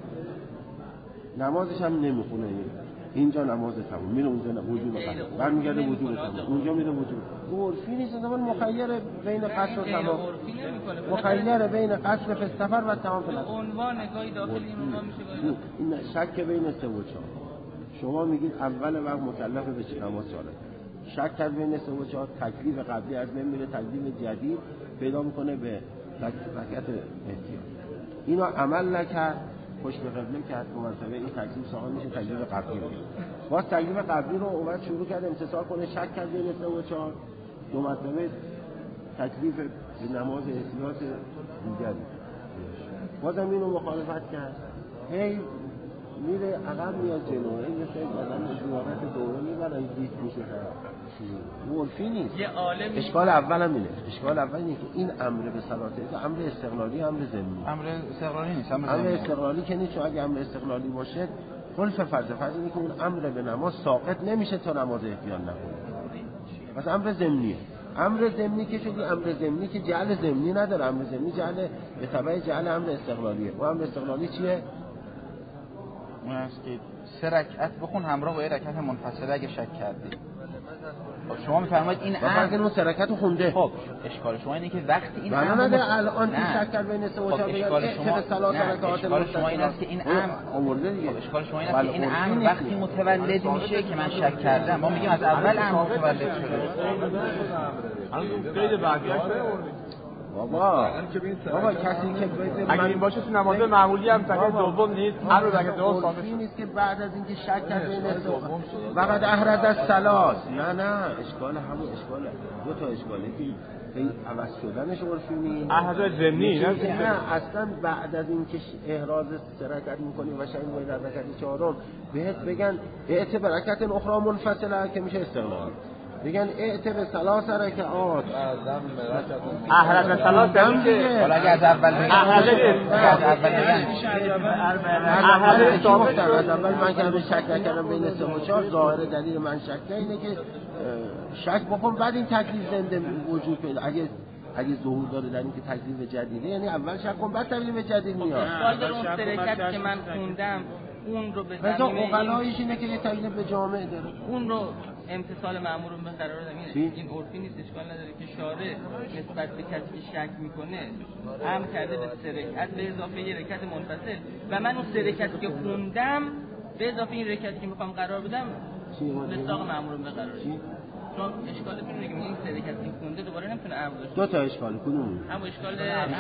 نمازش هم نمیخونه. اینجا نماز تموم میره اونجا وضو بکنه. برمیگرده وضو بکنه. اونجا میره وضو. عرفی نیست، زمان مخیر بین قصر و تمام. مخیر بین قصر فی السفر و تمام فی السفر. عنوان نگاهی داخل این عنوان میشه گاهی. این شک بین 3 و 4. شما میگید اول وقت مکلف به چه نماز چاره. شک کرد بین 3 و 4 تکلیف قبلی از بین میره، تکلیف جدید پیدا میکنه به رکعت احتیاط. اینو عمل نکرد، پشت به قبله کرد، دو مرتبه این تکلیف ساقط میشه، تکلیف قبلی میشه. باز تکلیف قبلی رو اومد شروع کرد امتثال کنه، شک کرد بین 3 و 4 دو مرتبه تکلیف به نماز احتیاط دیگری. بازم اینو مخالفت کرد، هی میره عقب میاد جلو، این مثل مثلا زیارت دوره میبرن دیت میشه خراب. عرفی نیست. اشکال اول هم اینه. اشکال اول اینه که این امر به صلاته امر استقلالی، امر ضمنی. امر استقلالی نیست، امر استقلالی که نیست. اگه امر استقلالی باشه خلف فرض اینه که اون امر به نماز ساقط نمیشه تا نماز احتیاط نکنه. پس امر ضمنیه. امر ضمنی که شدی امر ضمنی که جعل ضمنی نداره. امر ضمنی جعل به تبع جعل امر استقلالیه. و امر استقلالی چیه؟ اون است که 3 رکعت بخون همراه با 1 رکعت منفصله اگه شک کردی. شما میفرمایید این اگه اون حرکت رو خونده. خب اشکال شما اینه که وقتی این امر الان که شک کرد بین سه و چهار اشکال شما این است که این امر آورده دیگه. اشکال شما این است که این امر وقتی متولد میشه که من شک کردم، ما میگیم از اول امر متولد شده. قید برگشت بابا کسی که اگه این باشه تو نماز معمولی هم تکلیف دوم نیست، امر تکلیف دوم ثابت نیست که بعد از اینکه شک کرد بین فقط احرز الثلاث. نه اشکال همون اشکال دو تا اشکاله که این عوض شدنش عرفی نیست، احرز ضمنی نه اصلا بعد از اینکه احراز سرکت میکنی و شک میکنی در رکعت چهارم بهت بگن ائت برکت اخرى منفصله که میشه استقلال، میگن ائت به ثلاث رکعات احرز ثلاث دیگه. حالا اگه از اول بگم از اول من که شک نکردم بین 3 و 4 ظاهر دلیل من شک اینه که شک بکن بعد این تکلیف زنده وجود پیدا اگه ظهور داره در این که تکلیف جدیده، یعنی اول شک کن بعد تکلیف جدید میاد. سوال داره اون سرکت که من خوندم اون رو به مثلا اوغلایش اینه که یه تکلیف به جامع داره، اون رو امتصال مأمور به قرار دادم. این عرفی نیست، اشکال نداره که شارع نسبت به کسی که شک میکنه امر کرده به سرکت به اضافه یه رکعت منفصل و من اون سرکتی که خوندم به اضافه این رکعتی که میخوام قرار بدم مصداق مأمور به قرار بدم. چون اشکالتون اینه که این سرکتی که خونده دوباره نمیتونه امر داشته. دو تا اشکال کدوم؟ هم اشکال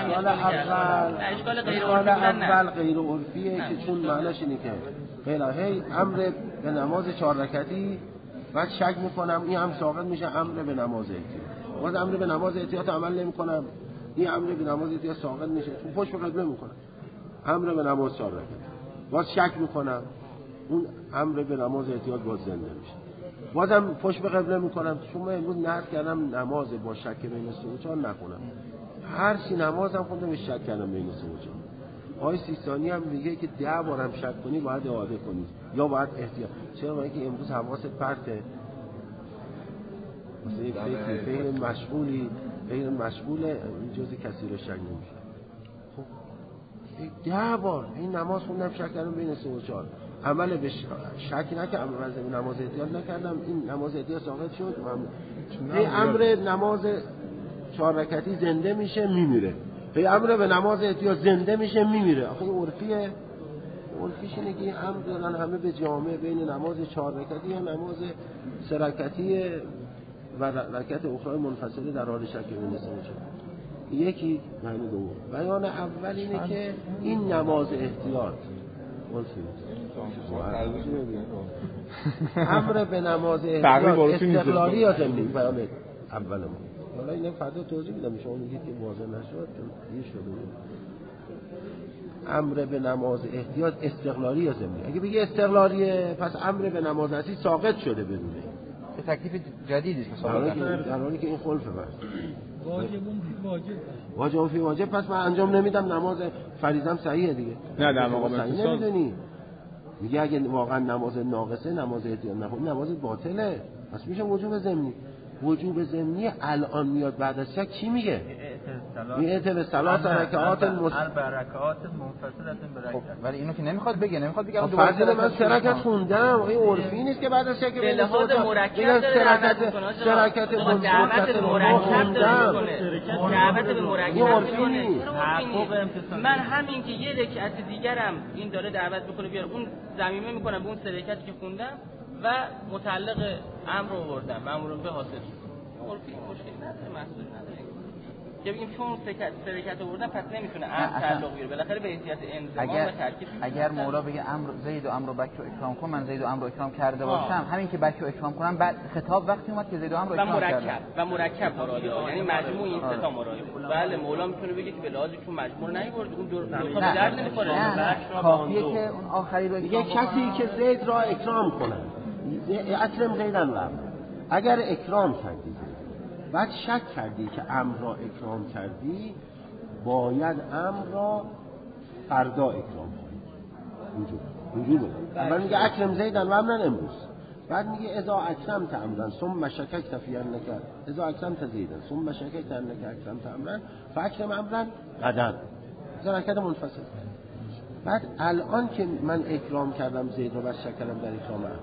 اول غیر عرفیه که چون معناش اینه که غیر امر به نماز 4 رکعتی بعد شک میکنم این هم ساقط میشه امر به نماز احتیاط، باز امر به نماز احتیاط عمل نمیکنم این امر به نماز احتیاط ساقط میشه چون پشت به قبله میکنم امر به نماز 4 رکعت، باز شک میکنم اون امر به نماز احتیاط باز زنده میشه، بازم پشت به قبله میکنم چون من امروز نذر کردم نماز با شک بین 3 و 4 نکنم، هر چی نمازم خوندم به شک کردم بین 3 و 4. آقای سیستانی هم میگه که 10 بارم شک کنی باید اعاده کنی یا باید احتیاط. چرا؟ برای اینکه امروز حواست پرته، مثلا فکر مشغوله این جزء کسی رو شک نمیشه. خب 10 بار این نماز خوندم شک کردم بین 3 و 4 عمل به شک نکردم، عمل نماز احتیاط نکردم، این نماز احتیاط ساقط شد، این امر نماز 4 رکعتی زنده میشه میمیره، این امر به نماز احتیاط زنده میشه میمیره. آخه این عرفیه، عرفیش اینه که امر دارن همه به جامع بین نماز 4 رکعتی یا نماز 3 رکعتی و رکعت اخرى منفصله در حال شک بین 3 و 4. یکی معنی دوم. بیان اول اینه که این نماز احتیاط امر به نماز احتیاط استقلالی یا ضمنی؟ بیان اول ما حالا اینه فردا توضیح میدم، شما میگید که واضح نشد یه شده. امر به نماز احتیاط استقلالی یا ضمنی؟ اگه بگی استقلالیه پس امر به نماز احتیاط ساقط شده بدونه به تکلیف جدیدی است، در حالی که این خلفه بس واجب فی واجب پس من انجام نمیدم نماز فریضم صحیحه دیگه. نه در مقام صحیح نمیدونی، میگه اگه واقعا نماز ناقصه نماز احتیاط نخونی نماز باطله پس میشه وجوب ضمنی. وجوب ضمنی الان میاد بعد از شک چی میگه؟ ائت به ثلاث رکعات رکعات منفصله برکعت. ولی اینو که نمیخواد بگه فضل من 3 رکعت خوندم، این عرفی نیست که بعد از شک به لحاظ مرکب دعوت میکنه، دعوت به مرکب دعوت به مرکب میکنه. من همین که یه رکعت دیگرم این داره دعوت میکنه بیار اون ضمیمه میکنم به اون 3 رکعتی که خوندم و متعلق امر آوردم مأمورون به حاصل شد. عرفی مشکلی نداره، محصولی نداره که بگیم چون سرکت آوردن پس نمیتونه امر تعلق بیاره، بالاخره به حیثیت انضمام و ترکیب. اگر مولا بگه امر زید و امر و بکر و اکرام کن، من زید و امر و اکرام کرده باشم، همین که بکر و اکرام کنم بعد خطاب وقتی اومد که زید و امر و اکرام کردم و مرکب مراد، یعنی مجموع این سه تا مراد. بله مولا میتونه بگه که به لحاظ چون مجموع نیورد اون دو تا به درد نمیخوره. کافیه که اون آخری رو یه کسی که زید را اکرام کنه اکرم زیدن و اگر اکرام کردی بعد شک کردی که امر را اکرام کردی باید امر را فردا اکرام کنی. اینجور اول میگه اکرم زیدن و امرن امروز، بعد میگه اذا اکرمت امرن ثم شککت فی انک اذا اکرمت زیدن ثم شککت انک اکرمت امرن فاکرم امرن غدا حرکت منفصل. بعد الان که من اکرام کردم زید رو بس شک کردم در اکرام امر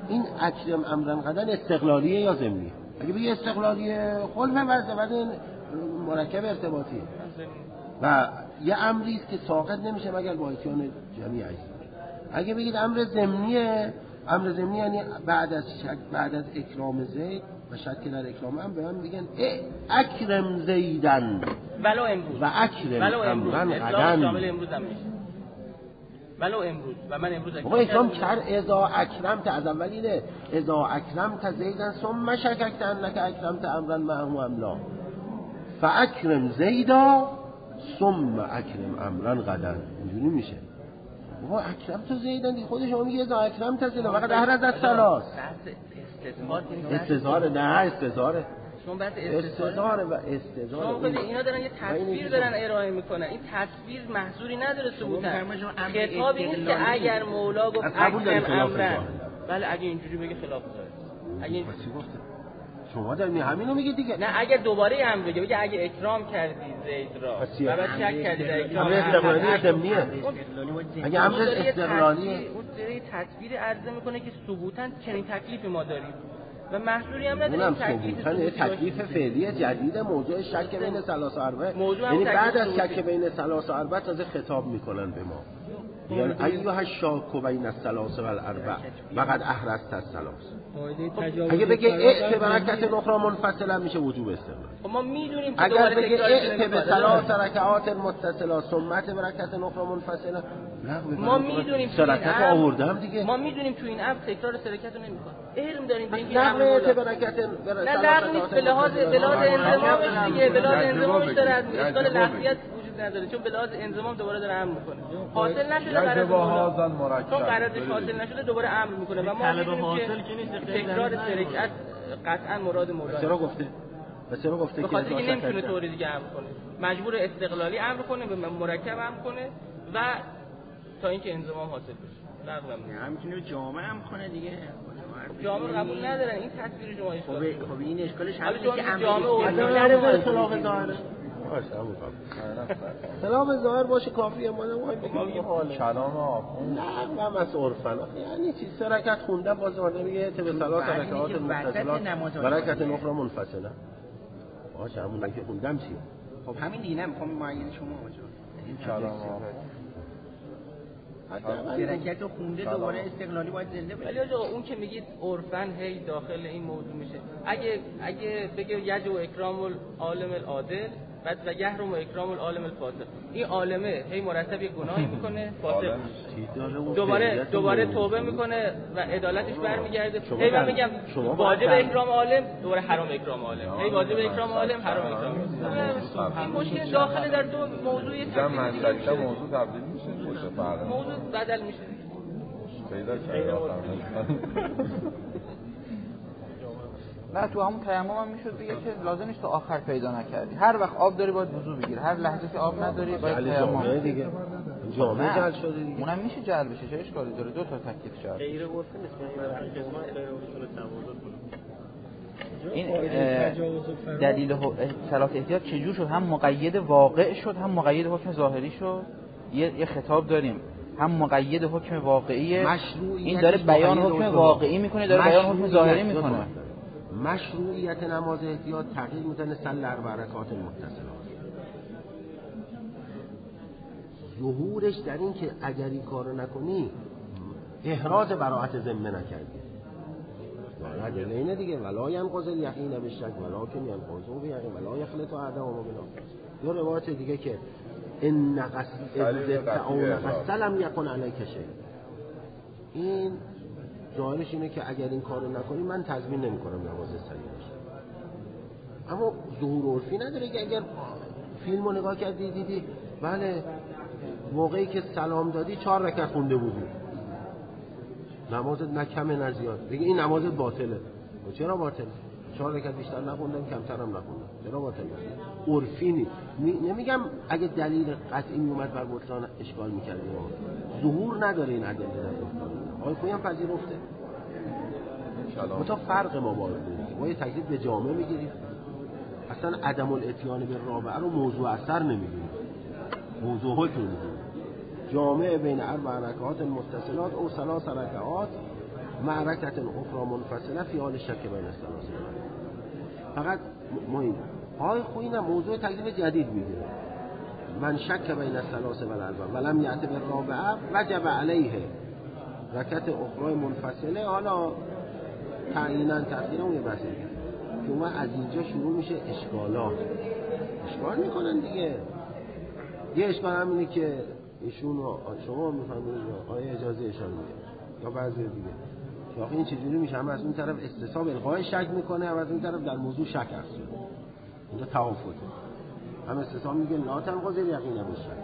این اکرم امرن قدن استقلالیه یا ضمنیه؟ اگه بگی استقلالیه خلف وضع بعد این مرکب ارتباطیه و یه امری است که ساقط نمیشه مگر با اتیان جمعی عیزی. اگه بگید امر ضمنیه، امر ضمنی یعنی بعد از اکرام زید و شک در اکرام هم به من میگن اکرم زیدن ولو امروز و اکرم امرن قدن شامل امروز هم میشه ولو امروز و من امروز اکرام کر اذا اکرمت از اول اینه اذا اکرمت زیدن ثم شککت انک اکرمت امرن معه املا فاکرم زیدا ثم اکرم امرن قدن اینجوری میشه. بابا اکرم تو زیدن دیگه خود شما میگه اذا اکرم تا زیدن فقط احرز از ثلاث استظهار نه استظهاره شما بحث استظهاره و استظهار شما خیلی اینا دارن یه تصویر دارن ارائه میکنن این تصویر محظوری نداره ثبوتا خطابی نیست که اگر مولا گفت اکرم امرن بله اگه اینجوری بگه خلاف داره اگه شما در همینو میگه دیگه نه اگه دوباره هم بگه اگه اکرام کردی زید را و بعد شک کردی در اکرام استقلالی ضمنیه اگه امر استقلالی اون داره تصویر عرضه میکنه که ثبوتا چنین تکلیفی ما داریم و محصولی هم نداریم تکلیف فعلی جدید موضوع شک بین ثلاث و اربع یعنی بعد از شک بین ثلاث و اربع تازه خطاب میکنن به ما یعنی ایها الشاک بین الثلاث و الاربع فقط احرزت الثلاث. اگه بگه ائت برکت اخرى منفصلا میشه وجوب استقلال. ما میدونیم که اگر بگه ائت به ثلاث رکعات متصله ثمت برکت اخرى منفصلا ما میدونیم شرکت آوردم دیگه ما میدونیم تو این امر تکرار شرکت رو نمیکنه علم داریم به اینکه امر ائت برکت نه نیست به لحاظ انضمامش دیگه به لحاظ انضمامش داره اشکال لفظیت نداره چون به لحاظ انضمام دوباره داره امر میکنه حاصل نشده قرارداد چون قراردادش حاصل نشده دوباره امر میکنه و ما میدونیم که تکرار شرکت قطعا مراد مولا چرا گفته به خاطر اینکه نمیتونه طوری دیگه امر کنه مجبور استقلالی امر کنه به مرکب امر کنه و تا اینکه انضمام حاصل بشه نه میتونه جامعه امر کنه دیگه جامعه قبول ندارن این تصویر شما خب این اشکالش همینه که امر جامعه خلاف ظاهره سلام ظاهر باشه کافیه ما کلام آخوند نه هم از عرفن یعنی چیز سرکت خونده باز آنه میگه به ثلاث رکعات متصلات برکت اخرى منفصله باشه همون که خوندم چیه خب همین دیگه نمیخوام معین شما باشه این کلام حرکت خونده دوباره استقلالی باید زنده بشه. ولی آقا اون که میگید عرفن هی داخل این موضوع میشه اگه بگه یجو اکرام العالم العادل بعد و یحرم اکرام العالم الفاسق این عالمه هی مرتب یه گناهی میکنه فاسق دوباره توبه میکنه و عدالتش برمیگرده هی من میگم واجب اکرام عالم دوباره حرام اکرام عالم هی واجب اکرام عالم حرام اکرام این مشکل داخل در دو موضوع منطقه موضوع تبدیل میشه موضوع بدل میشه پیدا کرده نه تو همون تیمم هم میشد بگه که لازم نیست تا آخر پیدا نکردی هر وقت آب داری باید وضو بگیری هر لحظه که آب نداری باید تیمم دیگه جامعه جل شده دیگه اونم میشه جل بشه چه اشکالی داره دو تا تکلیف شد غیر عرفی نیست غیر اصول تمادن این دلیل صلاح احتیاط چجور شد هم مقید واقع شد هم مقید حکم ظاهری شد یه خطاب داریم هم مقید حکم واقعی این داره بیان حکم واقعی میکنه داره بیان حکم ظاهری میکنه مشروعیت نماز احتیاط تحقیق میکنه صلی اربع رکعات متصلات ظهورش در این که اگر این کارو نکنی احراز براءت ذمه نکردی ولی اینه دیگه ولا ینقض الیقین بالشک ولکن ینقض بیقین ولا یخلط احدهم بالآخر دو روایت دیگه که ان قسلم یکن علیک شیء این ظاهرش اینه که اگر این کارو نکنی من تضمین نمی‌کنم نماز صحیح بشه اما ظهور عرفی نداره که اگر فیلمو نگاه کردی دیدی بله موقعی که سلام دادی 4 رکعت خونده بودی نمازت نه کمه نه زیاد دیگه این نمازت باطله چرا باطله 4 رکعت بیشتر نخوندم کمترم نخوندم چرا باطله عرفی نیست نمیگم اگه دلیل قطعی میومد بر بطلان اشکال می‌کردیم ظهور نداره این ادله آقای خویی هم پذیرفته متا فرق ما با ما یه تکلیف به جامعه میگیریم اصلا عدم الاتیان به رابعه رو موضوع اثر نمیگیریم موضوع حکم میگیریم جامعه بین اربع رکعات متصلات او ثلاث رکعات معرکت اخرى منفصله فی حال شک بین الثلاثه. فقط مهم آقای خویی نه موضوع تکلیف جدید میگیره. من شک بین الثلاثه و الاربعه ولم یأت بالرابعه وجب علیه رکعت اخرى منفصله. حالا تعیینا تقدیرا اون یه بحثه که اون از اینجا شروع میشه اشکال میکنن دیگه. یه اشکال همینه که ایشون شما میفهمید آیا اجازه اشاره میده یا بعضی دیگه که آخه این چجوری میشه، هم از اون طرف استصحاب الغای شک میکنه، هم از اون طرف در موضوع شک هست. اینجا توافته. هم استصحاب میگه لا تنقضی یقینا بشه،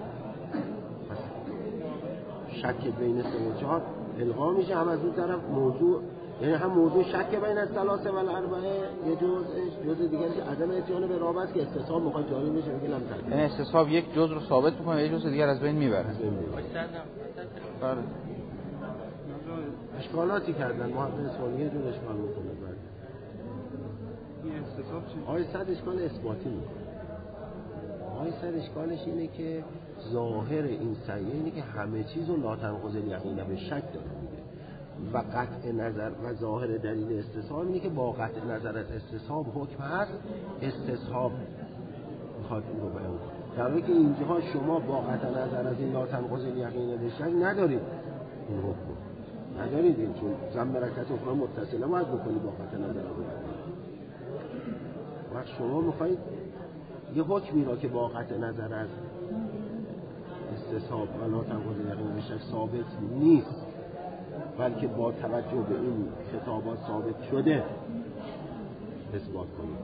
شک بین سه و چهار الغا میشه، هم از اون طرف موضوع، یعنی هم موضوع شک بین الثلاثه و الاربعه یه جزء دیگه که عدم اتیان به رابط که استصحاب میخواد جاری بشه میگه لم تنقضی، یعنی استصحاب یک جزء رو ثابت میکنه، یه جزء دیگر از بین میبره. بله. اشکالاتی کردن محقق اصفهانی جور اشکال میکنه. بعد این استصحاب چیه؟ آقای صد اشکال اثباتی میکنه. آقای صد اشکالش اینه که ظاهر این سعیه اینه که همه چیز رو لا تنقضی یقینا به شک داره میگه و قطع نظر و ظاهر دلیل استصحاب اینه که با قطع نظر از استصحاب حکم هست، استصحاب میخواد این رو بیان کنه، در حالی که اینجاها شما با قطع نظر از این لا تنقضی یقینا به شک ندارید این حکم ندارید، این چون ضم رکعت اخرى متصله باید بکنی با قطع نظر از وقت شما میخواید یه حکمی را که با قطع نظر از استصحاب و لا تنقضی یقینا به شک ثابت نیست بلکه با توجه به این خطابات ثابت شده اثبات کنید.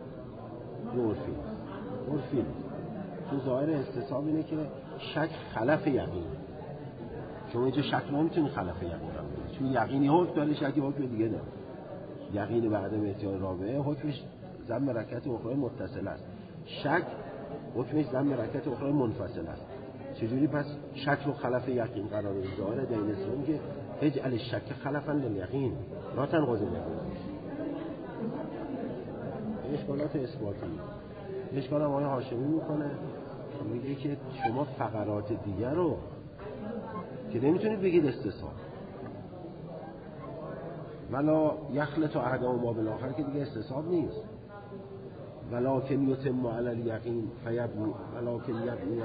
عرفی تو ظاهر استصحاب اینه که شک خلف یقین، شما اینجا شک نمیتونی خلف یقین رو بگید چون یقینی حکم داره، شکی حکم دیگه داره. یقین بعد از اتیان رابعه حکمش ضم رکعت اخرى متصل است، شک حکمش ضم رکعت اخرى منفصل است. چجوری پس شک رو خلف یقین قرار بده؟ ظاهر دین اسلام که اجعل الشک خلفا للیقین لا تنقضی یقین. اشکالات اثباتی. اشکال هم آقای هاشمی میکنه، میگه که شما فقرات دیگر رو که نمیتونید بگید استصحاب ولا یخلط احدهم ما بالاخر که دیگه استصحاب نیست، ولکن یتم علی الیقین فیبنی ولکن یبنی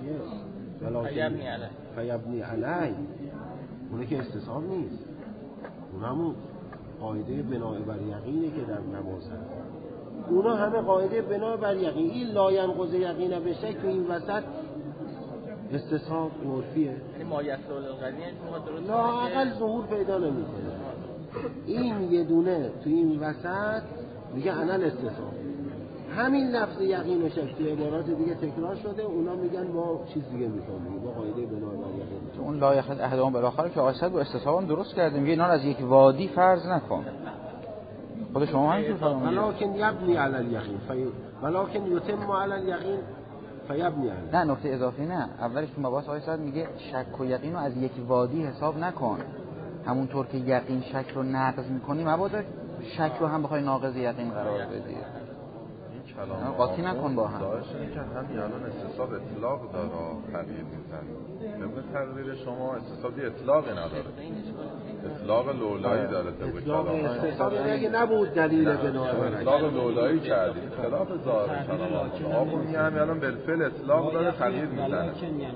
علی فیبنی علی، اونه که استصحاب نیست، اون همون قاعده بناء بر یقینه که در نماز هست. اونا همه قاعده بناء بر یقین، این لا ینقضی یقینا به شک، این وسط استصحاب عرفیه، یعنی ما یسر القضیه لا اقل ظهور پیدا نمیکنه. این یه دونه تو این وسط میگه انا الاستصحاب، همین لفظ یقین و شک توی عبارات دیگه تکرار شده، اونا میگن ما چیز دیگه میفهمیم با قاعده بناء بر یقین. اون لا یخلط احدهم بالاخره که آیه با استصحاب هم درست کردیم، میگه اینا از یک وادی فرض نکن. خود شما همینجور فرمودید ولکن یبنی علی الیقین ولکن یتم علی الیقین فیبنی علی. نه نکته اضافی نه، اولش تو مباحث آیه صد میگه شک و یقین رو از یک وادی حساب نکن، همونطور که یقین شک رو ناقض میکنی مبادا شک رو هم بخوای ناقض یقین قرار بدی. کلام قاطی نکن با هم. داشت این که همین الان استصحاب اطلاق داره تغییر میزنه. طبق تقریر شما استصحابی اطلاقی نداره، اطلاق لولایی داره. طبق کلام استصحاب اگه نبود دلیل بناء بر اطلاق لولایی کردید خلاف ظاهر کلام آقا میگه همین الان بالفعل اطلاق داره تغییر میزنه.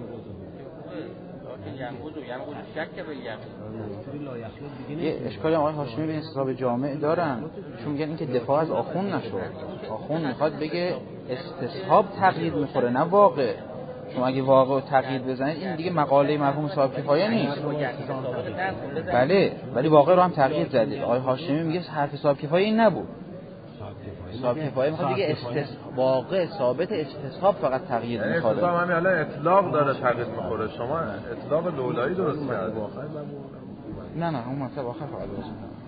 یه اشکالی آقای هاشمی به استصحاب جامع دارن، چون میگن این که دفاع از آخوند نشد، آخوند میخواد بگه استصحاب تقیید میخوره نه واقع. شما اگه واقع تقیید بزنید این دیگه مقاله مرحوم صاحب کفایه نیست. بله ولی واقع رو هم تقیید زدید. آقای هاشمی میگه حرف صاحب کفایه این نبود، صاحب کفایه میخواد بگه واقع ثابت استصحاب فقط تغییر میخوره. استصحاب همین الان اطلاق داره تغییر میخوره، شما اطلاق لولایی درست کردید. نه اون مطلب آخر فقط درست